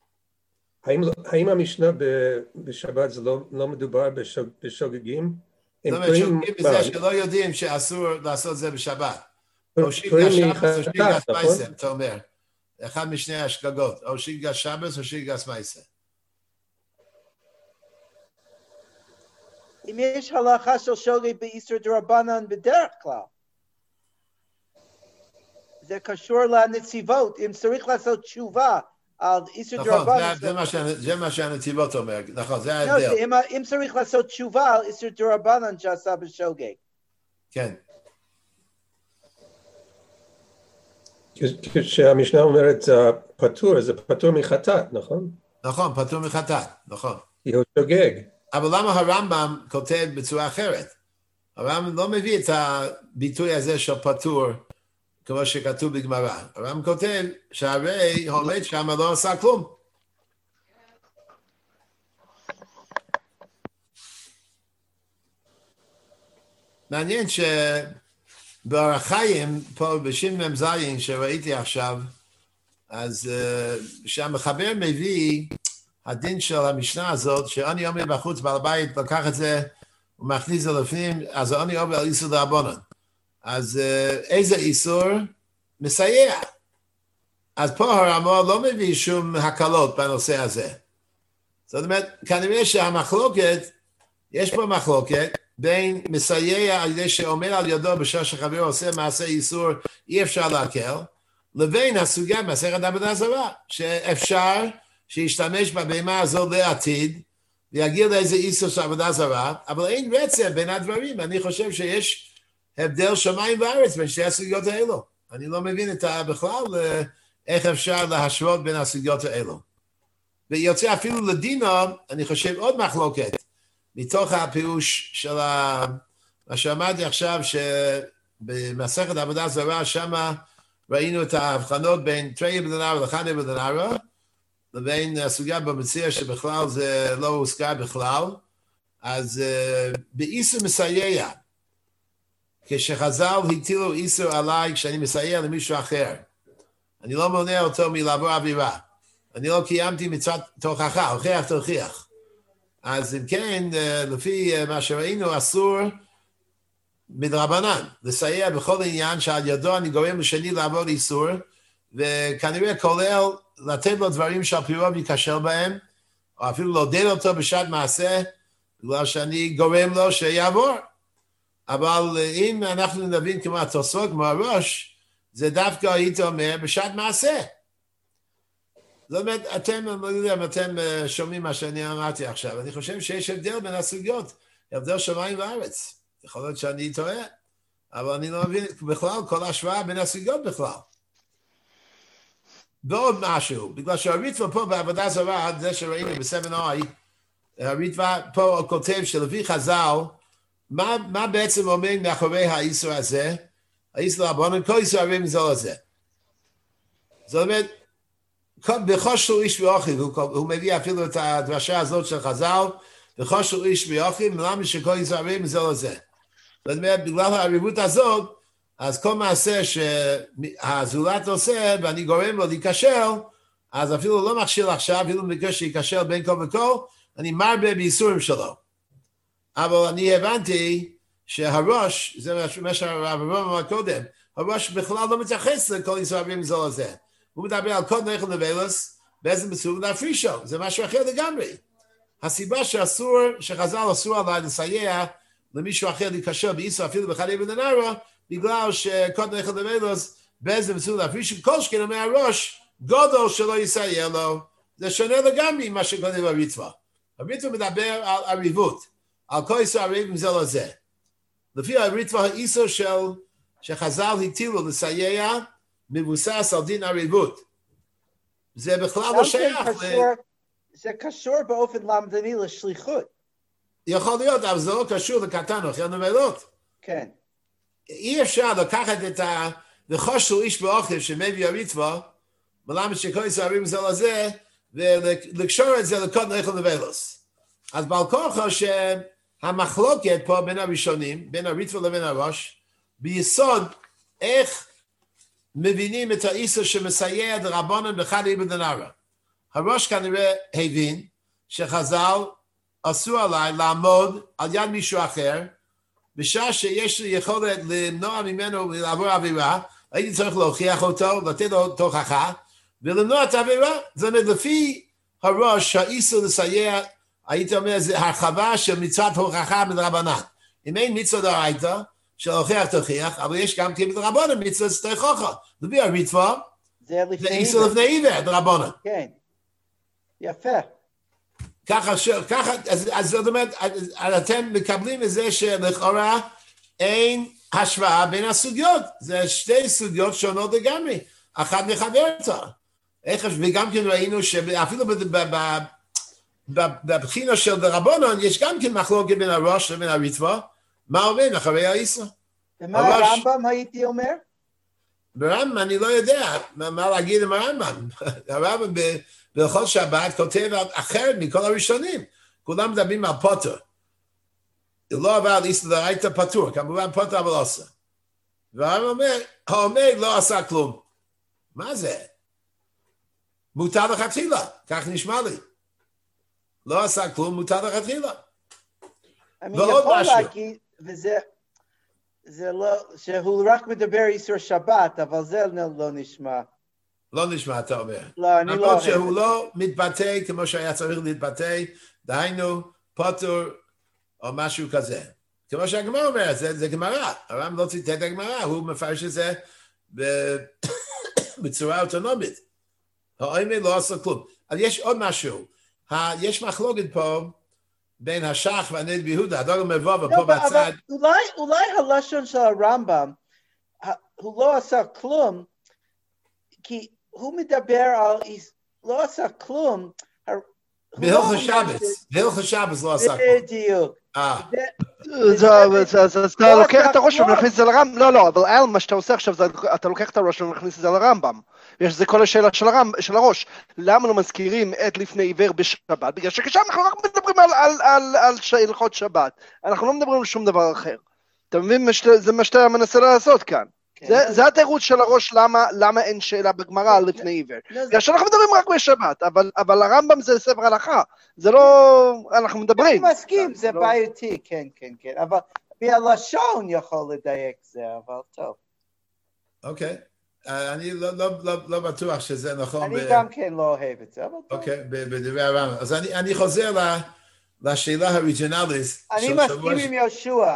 האם המשנה בשבת זה לא מדובר בשוגגים? זאת אומרת, שוגגים בזה שלא יודעים שאסור לעשות זה בשבת. או שיגה שבס או שיגה סמייסה, אתה אומר. אחד משני השגגות, או שיגה שבס או שיגה סמייסה. אם יש הלכה של שוגג באיסור דרבנן בדרך כלל, זה קשור לנציבות, אם צריך לעשות תשובה על איסור דרבנן. נכון, זה מה שהנציבות אומר, נכון, זה ההבדל. אם צריך לעשות תשובה על איסור דרבנן שעשה בשוגג. כן. כשהמשנה אומרת פטור, זה פטור מחטאת, נכון? נכון, פטור מחטאת, נכון. כי הוא שוגג. אבל למה הרמב"ם כותב בצורה אחרת? הרמב"ם לא מביא את הביטוי הזה של פטור, כמו שכתוב בגמרא. הרמב"ם כותב שהרי עומד שם לא עשה כלום. מעניין שבאורח חיים, פה בשין זין שראיתי עכשיו, אז שהמחבר מביא הדין של המשנה הזאת, שאני עומד בחוץ בעל הבית, לקח את זה ומכניס את זה לפנים, אז אני עומד על איסור דרבנן. אז איזה איסור? מסייע. אז פה הרמב"ם לא מביא שום הקלות בנושא הזה. זאת אומרת, כנראה שהמחלוקת, יש פה מחלוקת, בין מסייע על ידי שעומד על ידו בשעה שחבר עושה מעשה איסור, אי אפשר להקל, לבין הסוגיה במסכת עבודה זרה, שאפשר שישתמש בבהמה הזו לעתיד, ויגיע לאיזה איסור של עבודה זרה, אבל אין רצף בין הדברים. אני חושב שיש הבדל שמיים וארץ בין שתי הסוגיות האלו. אני לא מבין בכלל איך אפשר להשוות בין הסוגיות האלו. ויוצא אפילו לדינו, אני חושב עוד מחלוקת, מתוך הפירוש של מה שאמרתי עכשיו, שבמסכת עבודה זרה, שמה ראינו את ההבחנות בין תרי בדנרה ולחני בדנרה, לבין הסוגיה במציע שבכלל זה לא הוזכר בכלל. אז באיסור מסייע, כשחז"ל הטילו איסור עליי כשאני מסייע למישהו אחר, אני לא מונע אותו מלעבור עבירה, אני לא קיימתי מצוות תוכחה, הוכיח תוכיח. אז אם כן, לפי מה שראינו, אסור מדרבנן לסייע בכל עניין שעל ידו אני גורם לשני לעבור איסור, וכנראה כולל לתת לו דברים שהפירוב ייכשל בהם, או אפילו לעודד אותו בשעת מעשה, בגלל שאני גורם לו שיעבור. אבל אם אנחנו נבין כמו התוספות, כמו הראש, זה דווקא הייתי אומר בשעת מעשה. זאת אומרת, אתם שומעים מה שאני אמרתי עכשיו, אני חושב שיש הבדל בין הסוגיות, הבדל שמיים וארץ. יכול להיות שאני טועה, אבל אני לא מבין בכלל כל השוואה בין הסוגיות בכלל. ועוד משהו, בגלל שהריטווה פה בעבודה זרה, זה שראינו ב7i, הריטווה פה כותב שלפי חז"ל, מה בעצם אומר מאחורי האיסור הזה? האיסור רבנן, כל איסור הרי מזול הזה. זאת אומרת, בחושל איש ואוכי, הוא מביא אפילו את הדרשה הזאת של חז"ל, בחושל איש ואוכי, מלמד שכל איסור הרי מזול הזה. זאת אומרת, בגלל העריבות הזאת, אז כל מעשה שהזולת עושה, ואני גורם לו להיכשל, אז אפילו לא מכשיל עכשיו, אפילו במקרה שיכשל בין כל וכל, אני מרבה באיסורים שלו. אבל אני הבנתי שהראש, זה מה שהרב אמר קודם, הראש בכלל לא מתייחס לכל איסורים מזול הזה. הוא מדבר על כל נכן לבלס, באיזה מסוג להפרישו, זה משהו אחר לגמרי. הסיבה שחז"ל אסור עליי לסייע למישהו אחר להיכשל באיסור אפילו בחני בדנרה, בגלל שכל נכן לבלס, באיזה מסוג להפרישו, כל שכן אומר הראש, גודל שלא יסייע לו, זה שונה לגמרי ממה שקודם הריטווה. הריטווה מדבר על עריבות, על כל איסור עריב מזל הזה. לפי הריטווה האיסור שחז"ל הטילו לסייע, מבוסס על דין עריבות. זה בכלל לא שייך. זה קשור באופן למדני לשליחות. יכול להיות, אבל זה לא קשור לקטן, אוכל נבלות. כן. אי אפשר לקחת את החושל איש באוכל שמביא הריטווה, מלמד שכל איסור עריב מזל הזה, ולקשור את זה לכל אוכל נבלות. אז בעל כורחו שהמחלוקת פה בין הראשונים, בין הריטווה לבין הראש, ביסוד איך מבינים את האיסור שמסייע דרבנן בחני בדנרה. הראש כנראה הבין שחז"ל אסור עליי לעמוד על יד מישהו אחר, בשעה שיש לי יכולת למנוע ממנו לעבור עבירה, הייתי צריך להוכיח אותו, לתת לו תוכחה, ולמנוע את העבירה. זאת אומרת, לפי הראש האיסור לסייע, הייתי אומר, זה הרחבה של מצוות הוכחה מדרבנן. אם אין מצווה דאורייתא, של הוכיח תוכיח, אבל יש גם כן מדרבנן מצוות תוכחה. לפי הריטווה, זה איסור לפני עיוור, דרבנן. כן, יפה. ככה, אז זאת אומרת, אתם מקבלים את זה שלכאורה אין השוואה בין הסוגיות. זה שתי סוגיות שונות לגמרי. אחת מחבר אותה. וגם כן ראינו שאפילו בבחינה של דרבנן יש גם כן מחלוקת בין הראש לבין הריטווה, מה אומר אחרי האיסור? ומה הרמב"ם הייתי אומר? ברמב"ם אני לא יודע מה להגיד עם הרמב"ם. הרמב"ם בכל שבת כותב אחרת מכל הראשונים. כולם מדברים על פוטר. הוא לא עבר על איסור דאורייתא פטור, כמובן פוטר אבל עושה. והרמב"ם אומר, העומד לא עשה כלום. מה זה? מותר לכתחילה, כך נשמע לי. לא עשה כלום, מותר לכתחילה. אני יכול להגיד, זה לא, שהוא רק מדבר איסור שבת, אבל זה לא נשמע. לא נשמע, אתה אומר. לא, אני לא. למרות שהוא לא מתבטא כמו שהיה צריך להתבטא, דהיינו, פוטר או משהו כזה. כמו שהגמרא אומרת, זה גמרא. הרמב"ם לא ציטט את הגמרא, הוא מפרש את זה בצורה אוטונומית. העומד לא עשה כלום. אבל יש עוד משהו. יש מחלוקת פה בין השח והנד ביהודה, הדור מבוא לא, פה בצד. אבל אולי הלשון של הרמב"ם, הוא לא עשה כלום, כי הוא מדבר על, לא עשה כלום, בהלכות שבס לא עשה כלום. בדיוק. אז אתה לוקח את הראש ומכניס את זה לרמב"ם, לא, אבל אל, מה שאתה עושה עכשיו, אתה לוקח את הראש ומכניס את זה לרמב"ם. זה כל השאלה של הראש. למה לא מזכירים את לפני עיוור בשבת? בגלל שכשם אנחנו רק מדברים על הלכות שבת. אנחנו לא מדברים על שום דבר אחר. אתה מבין? זה מה שאתה מנסה לעשות כאן. זה התירוץ של הראש למה אין שאלה בגמרא על לפני עיוור. בגלל שאנחנו מדברים רק בשבת, אבל הרמב"ם זה ספר הלכה. זה לא, אנחנו מדברים. אני מסכים, זה בעייתי, כן. אבל בלשון יכול לדייק זה, אבל טוב. אוקיי. אני לא בטוח שזה נכון. אני גם כן לא אוהב את זה, אבל טוב. אוקיי, בדברי הרמב"ם. אז אני חוזר לשאלה הריג'ינלית. אני מסכים עם יהושע,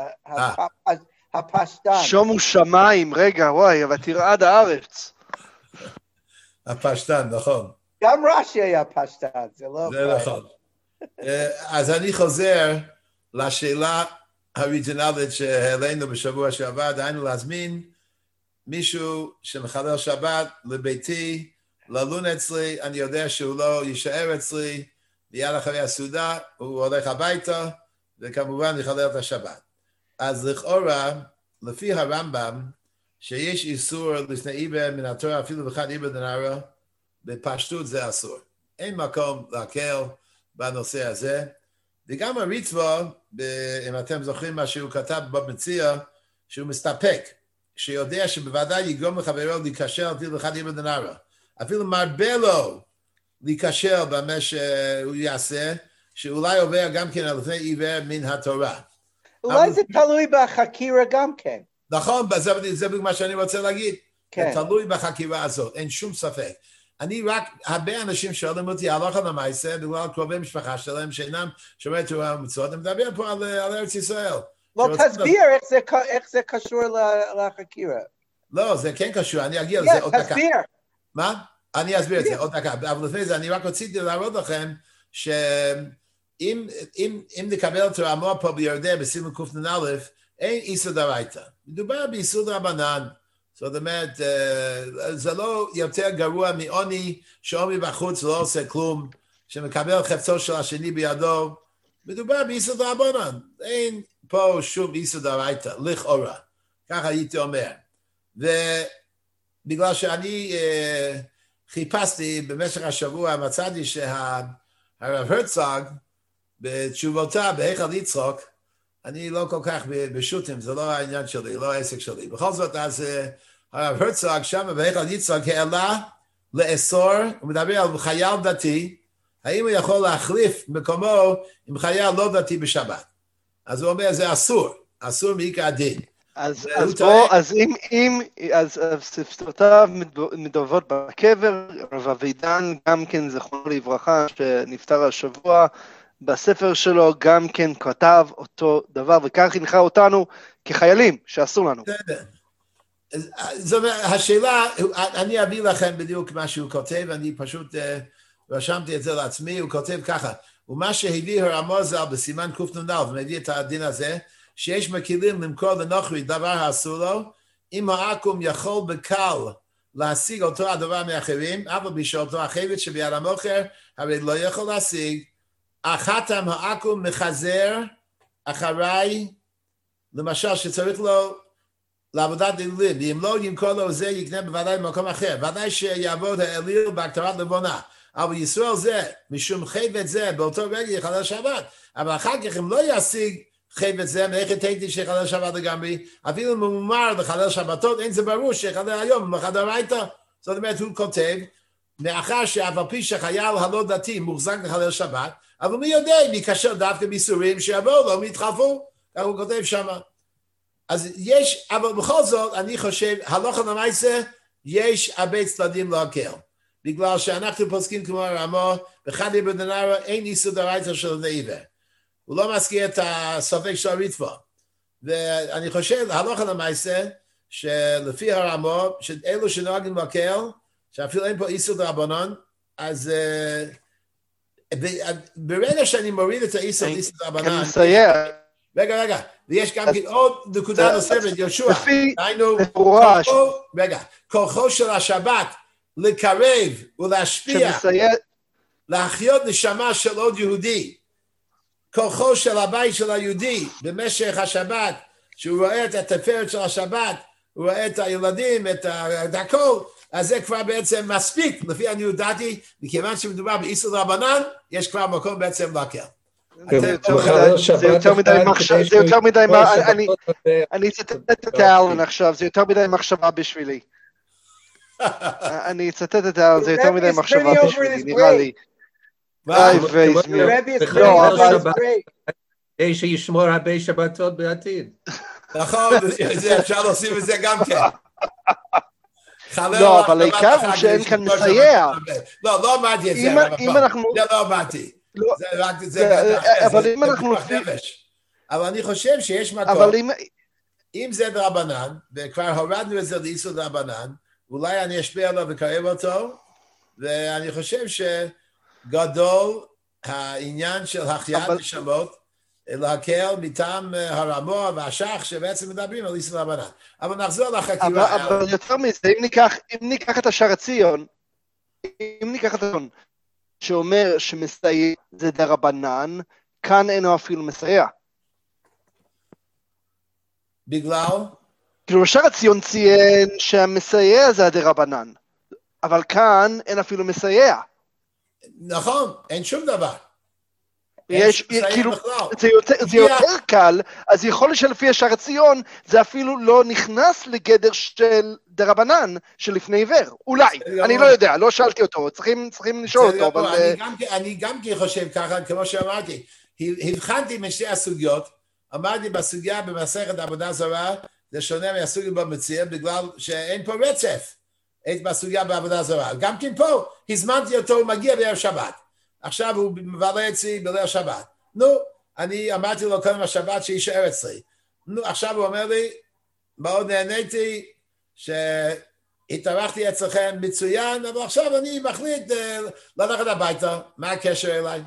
הפשטן. שומו שמיים, רגע, וואי, אבל תרעד הארץ. הפשטן, נכון. גם רש"י היה פשטן, זה לא... זה נכון. אז אני חוזר לשאלה הריג'ינלית שהעלינו בשבוע שעבר, דהיינו להזמין מישהו שמחלל שבת לביתי, ללון אצלי, אני יודע שהוא לא יישאר אצלי, מיד אחרי הסעודה, הוא הולך הביתה, וכמובן יחלל את השבת. אז לכאורה, לפי הרמב"ם, שיש איסור לפני עיוור מן התורה, אפילו בחד עיוור דנרא, בפשטות זה אסור. אין מקום להקל בנושא הזה. וגם הריטב"א, אם אתם זוכרים מה שהוא כתב במציע, שהוא מסתפק, שיודע שבוודאי יגרום לחברו להיקשר אפילו בחד עיוור דנרא. אפילו מרבה לו להיקשר במה שהוא יעשה, שאולי עובר גם כן על לפני עיוור מן התורה. אולי זה תלוי בחקירה גם כן. נכון, זה מה שאני רוצה להגיד. כן. זה תלוי בחקירה הזאת, אין שום ספק. הרבה אנשים שואלים אותי הלכה למעשה, בגלל קרובי משפחה שלהם שאינם שומרי תורה ומצוות, אני מדבר פה על ארץ ישראל. לא תסביר איך זה קשור לחקירה. לא, זה כן קשור, אני אגיע לזה עוד דקה. תסביר. מה? אני אסביר את זה עוד דקה, אבל לפני זה אני רק רציתי להראות לכם שאם נקבל את הרמב"ם פה בירדן בסימן קנ"א, אין איסור דאורייתא. מדובר באיסור דרבנן. זאת אומרת, זה לא יותר גרוע מעוני שעוני בחוץ לא עושה כלום, שמקבל חפצו של השני בידו. מדובר באיסור דרבנן. אין פה שום איסור דאורייתא, לכאורה. ככה הייתי אומר. ובגלל שאני חיפשתי במשך השבוע, מצאתי שהרב הרצוג, בתשובותיו בהיכל יצחק, אני לא כל כך בשו"תים, זה לא העניין שלי, לא העסק שלי. בכל זאת, אז הרב הרצוג שם בהיכל יצחק העלה לאסור, הוא מדבר על חייל דתי, האם הוא יכול להחליף מקומו עם חייל לא דתי בשבת. אז הוא אומר, זה אסור מעיקר הדין. אז ספרותיו מדוברות בקבר, רב אבידן גם כן זכרונו לברכה שנפטר השבוע, בספר שלו גם כן כתב אותו דבר, וכך הנחה אותנו כחיילים שאסור לנו. זאת אומרת, השאלה, אני אביא לכם בדיוק מה שהוא כותב, אני פשוט רשמתי את זה לעצמי, הוא כותב ככה, ומה שהביא הרמ"א ז"ל בסימן קנ"א, ומביא את הדין הזה, שיש מקילים למכור לנוכרי דבר האסור לו, אם העכו"ם יכול בקל להשיג אותו הדבר מאחרים, אבל בשעותו החפץ שביד המוכר, הרי לא יכול להשיג, החתם העכו"ם מחזר אחריי, למשל שצריך לו לעבודת אלילים, ואם לא ימכור לו זה יקנה בוודאי במקום אחר, ודאי שיעבוד האליל בהקטרת לבונה, אבל ישראל זה, משום חפץ זה, באותו רגע יחלל שבת, אבל אחר כך אם לא ישיג חפץ זה, מאיך תהייתי שיחלל שבת לגמרי, אפילו ממומר לחלל שבתות, אין זה ברור שיחלל היום, מחדר הייתה, זאת אומרת הוא כותב, מאחר שאף על פי שחייל הלא דתי מוחזק לחלל שבת, אבל מי יודע אם יקשר דווקא ביסורים שיבואו לו, מתחלפו, כך הוא כותב שם. אז יש, אבל בכל זאת, אני חושב, הלכה למעשה, יש הרבה צדדים להקל. בגלל שאנחנו פוסקים כמו הרמ"א, בחד עיוור דנרא, אין איסור דאורייתא של עיוור. הוא לא מזכיר את הספק של הריטב"א. ואני חושב, הלכה למעשה, שלפי הרמ"א, שאלו שנוהגים להקל, שאפילו אין פה איסור דרבנן, אז ברגע שאני מוריד את האיסור לאיסור רבנן, רגע, ויש גם עוד נקודה נוספת, יהושע, היינו, כוחו של השבת לקרב ולהשפיע, להחיות נשמה של עוד יהודי, כוחו של הבית של היהודי במשך השבת, שהוא רואה את התפארת של השבת, הוא רואה את הילדים, את הכל, אז זה כבר בעצם מספיק, לפי אני יודעתי, מכיוון שמדובר באיסור רבנן, יש כבר מקום בעצם להקל. זה יותר מדי, אני אצטט את האלן עכשיו, זה יותר מדי מחשבה בשבילי. אני אצטט את האלן, זה יותר מדי מחשבה בשבילי, נראה לי. כדי שישמור הרבה שבתות בעתיד. נכון, אפשר להוסיף את זה גם כן. לא, אבל העיקר הוא שאין כאן מסייע. לא אמרתי את זה. זה לא אמרתי. אבל אם אנחנו... אבל אני חושב שיש מקום. אם זה דרבנן, וכבר הורדנו את זה לאיסור דרבנן, אולי אני אשפיע עליו וקרב אותו, ואני חושב שגדול העניין של החייאת נשמות, להקל מטעם הרמוע והשח שבעצם מדברים על איסור רבנן. אבל נחזור לחקירה. אבל יותר מזה, אם ניקח את השער הציון, שאומר שמסייע זה דרבנן, כאן אינו אפילו מסייע. בגלל? כאילו בשער הציון ציין שהמסייע זה הדרבנן, אבל כאן אין אפילו מסייע. נכון, אין שום דבר. יש, כאילו, זה יותר קל, אז יכול להיות שלפי השער הציון, זה אפילו לא נכנס לגדר של דרבנן שלפני עיוור. אולי, אני לא יודע, לא שאלתי אותו, צריכים לשאול אותו. אני גם חושב ככה, כמו שאמרתי, הבחנתי משתי הסוגיות, אמרתי בסוגיה במסכת עבודה זרה, זה שונה מהסוגיה במציאה, בגלל שאין פה רצף, בסוגיה בעבודה זרה. גם כן פה, הזמנתי אותו, הוא מגיע בערב שבת. עכשיו הוא מבלה אצלי בליל שבת. נו, אני אמרתי לו קודם השבת שישאר אצלי. נו, עכשיו הוא אומר לי, מאוד נהניתי שהתארחתי אצלכם מצוין, אבל עכשיו אני מחליט ללכת הביתה. מה הקשר אליי?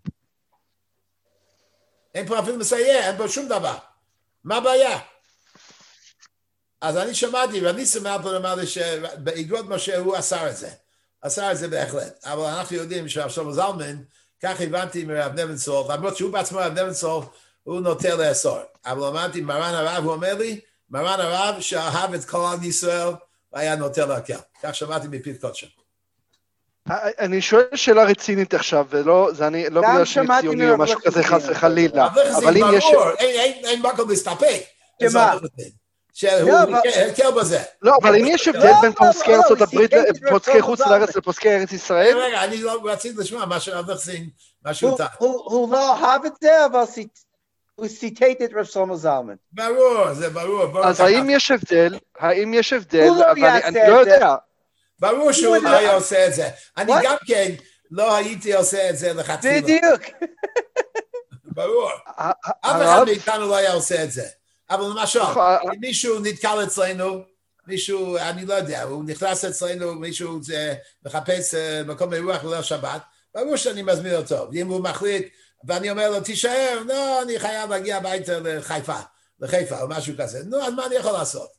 אין פה אפילו מסייע, אין פה שום דבר. מה הבעיה? אז אני שמעתי, ואני שמעתי אמר לי שבאגרות משה הוא עשה את זה בהחלט, אבל אנחנו יודעים שהרב שלמה זלמן, כך הבנתי מרב נבנצור, למרות שהוא בעצמו רב נבנצור, הוא נוטה לאסור, אבל אמרתי מרן הרב, הוא אומר לי, מרן הרב שאהב את כל עם ישראל, והיה נוטה להקל, כך שמעתי מפיו קודשם. אני שואל שאלה רצינית עכשיו, ולא, זה אני לא בגלל שאני ציוני או משהו כזה חס וחלילה, אבל אם יש... אין מקום להסתפק, שהוא הקל בזה. לא, אבל אם יש הבדל בין פוסקי ארצות הברית, פוסקי חוץ לארץ לפוסקי ארץ ישראל? רגע, אני לא רציתי לשמוע משהו טעה. הוא לא אהב את זה, אבל הוא ציטט את רב שלמה זלמן. ברור, זה ברור. אז האם יש הבדל, אבל אני לא יודע. ברור שהוא לא היה עושה את זה. אני גם כן לא הייתי עושה את זה לחתילה. בדיוק. ברור. אף אחד מאיתנו לא היה עושה את זה. אבל למשל, אם מישהו נתקל אצלנו, מישהו, אני לא יודע, הוא נכנס אצלנו, מישהו מחפש מקום אירוח לליל שבת, ברור שאני מזמין אותו, ואם הוא מחליט, ואני אומר לו, תישאר, לא, אני חייב להגיע הביתה לחיפה, או משהו כזה, נו, אז מה אני יכול לעשות?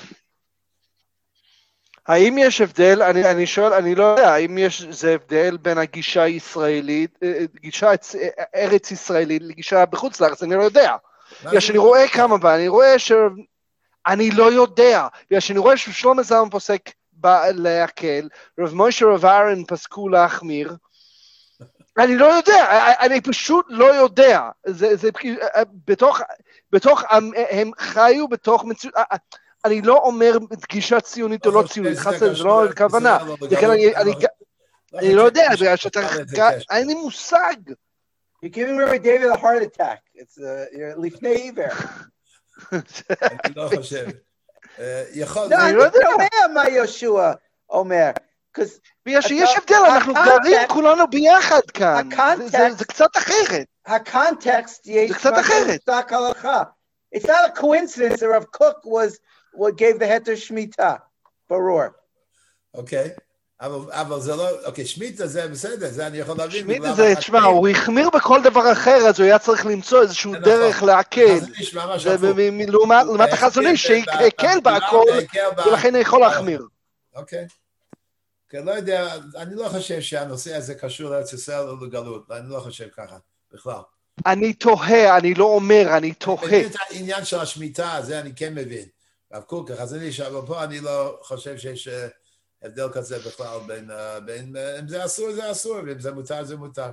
האם יש הבדל, אני שואל, אני לא יודע, האם זה הבדל בין הגישה הישראלית, גישה ארץ ישראלית, לגישה בחוץ לארץ, אני לא יודע. בגלל שאני רואה כמה פעמים, אני רואה אני לא יודע, בגלל שאני רואה ששלמה זלמן פוסק להקל, רב מוישה רב אהרן פסקו להחמיר, אני לא יודע, אני פשוט לא יודע, זה בתוך, הם חיו בתוך מציאות, אני לא אומר גישה ציונית או לא ציונית, זה לא הכוונה, אני לא יודע, בגלל שאתה, אין לי מושג. You're giving Rabbi David a heart attack. It's לפני עיוור. אני לא חושב. אני לא יודע מה יהושע אומר. בגלל שיש הבדל, אנחנו גרים כולנו ביחד כאן. זה קצת אחרת. הקונטקסט זה קצת אחרת. It's not a coincidence that Rav Kook was what gave the heter shmita. ברור. אוקיי. אבל זה לא, אוקיי, שמיטה זה בסדר, זה אני יכול להבין. שמיטה זה, תשמע, הוא החמיר בכל דבר אחר, אז הוא היה צריך למצוא איזשהו דרך להקל. לעומת החזון איש שהקל בהכל, ולכן יכול להחמיר. אוקיי. לא יודע, אני לא חושב שהנושא הזה קשור לארץ ישראל או לגלות, אני לא חושב ככה, בכלל. אני תוהה, אני לא אומר, אני תוהה. אני מבין את העניין של השמיטה, זה אני כן מבין. רב קוק, החזון איש, אבל פה אני לא חושב שיש הבדל כזה בכלל בין אם זה אסור, זה אסור, ואם זה מותר, זה מותר.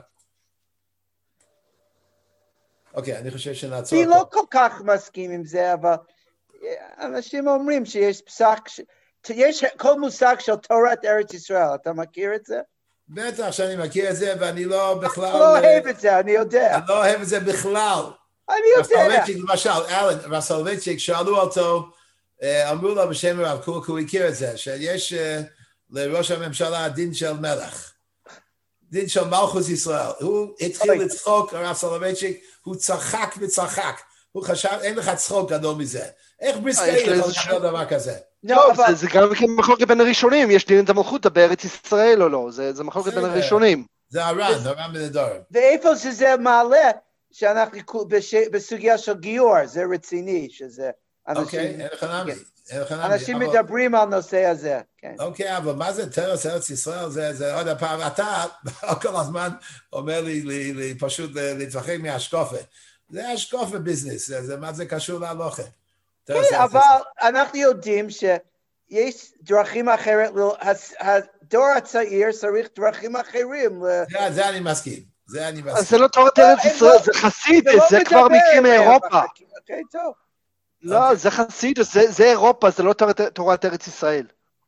אוקיי, אני חושב שנעצור פה. אני לא כל כך מסכים עם זה, אבל אנשים אומרים שיש פסק, יש כל מושג של תורת ארץ ישראל, אתה מכיר את זה? בטח שאני מכיר את זה, ואני לא בכלל... אני לא אוהב את זה, אני יודע. אני לא אוהב את זה בכלל. אני יודע. למשל, אלן, רסולבצ'יק, שאלו אותו, אמרו לו בשם הרב קוק, הוא הכיר את זה, שיש לראש הממשלה דין של מלך, דין של מלכות ישראל. הוא התחיל לצחוק, הרב סולובייצ'יק, הוא צחק וצחק. הוא חשב, אין לך צחוק גדול מזה. איך בריסקי יכול לקבל דבר כזה? טוב, זה גם מחלוקת בין הראשונים, יש דין את המלכות בארץ ישראל או לא, זה מחלוקת בין הראשונים. זה הר"ן בין הדורים. ואיפה שזה מעלה, שאנחנו בסוגיה של גיור, זה רציני, שזה אנשים... אנשים מדברים על נושא הזה. אוקיי, אבל מה זה תרס ארץ ישראל? זה עוד הפעם, אתה כל הזמן אומר לי פשוט להתרחק מהשקופה. זה השקופה ביזנס, מה זה קשור להלוכה? כן, אבל אנחנו יודעים שיש דרכים אחרת, הדור הצעיר צריך דרכים אחרים. זה אני מסכים. אז זה לא תורת ארץ ישראל, זה חסידות, זה כבר מכיר מאירופה. אוקיי, טוב. לא, זה חסידות, זה אירופה, זה לא תורת ארץ ישראל.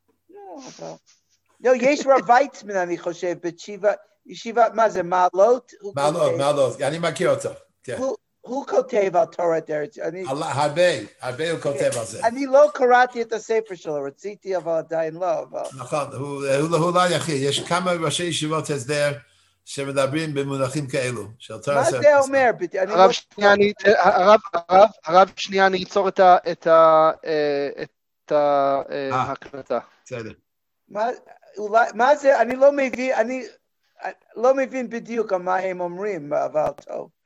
לא, יש רב ויצמן, אני חושב, בישיבה, מה זה, מעלות? מעלות, אני מכיר אותו. הוא כותב על תורת ארץ. הרבה הוא כותב על זה. אני לא קראתי את הספר שלו, רציתי, אבל עדיין לא. נכון, הוא לא יחיד, יש כמה ראשי ישיבות הסדר, שמדברים במונחים כאלו. מה זה אומר? הרב שנייה, אני אצור את ההקלטה. בסדר. מה זה? אני לא מבין בדיוק על מה הם אומרים, אבל טוב.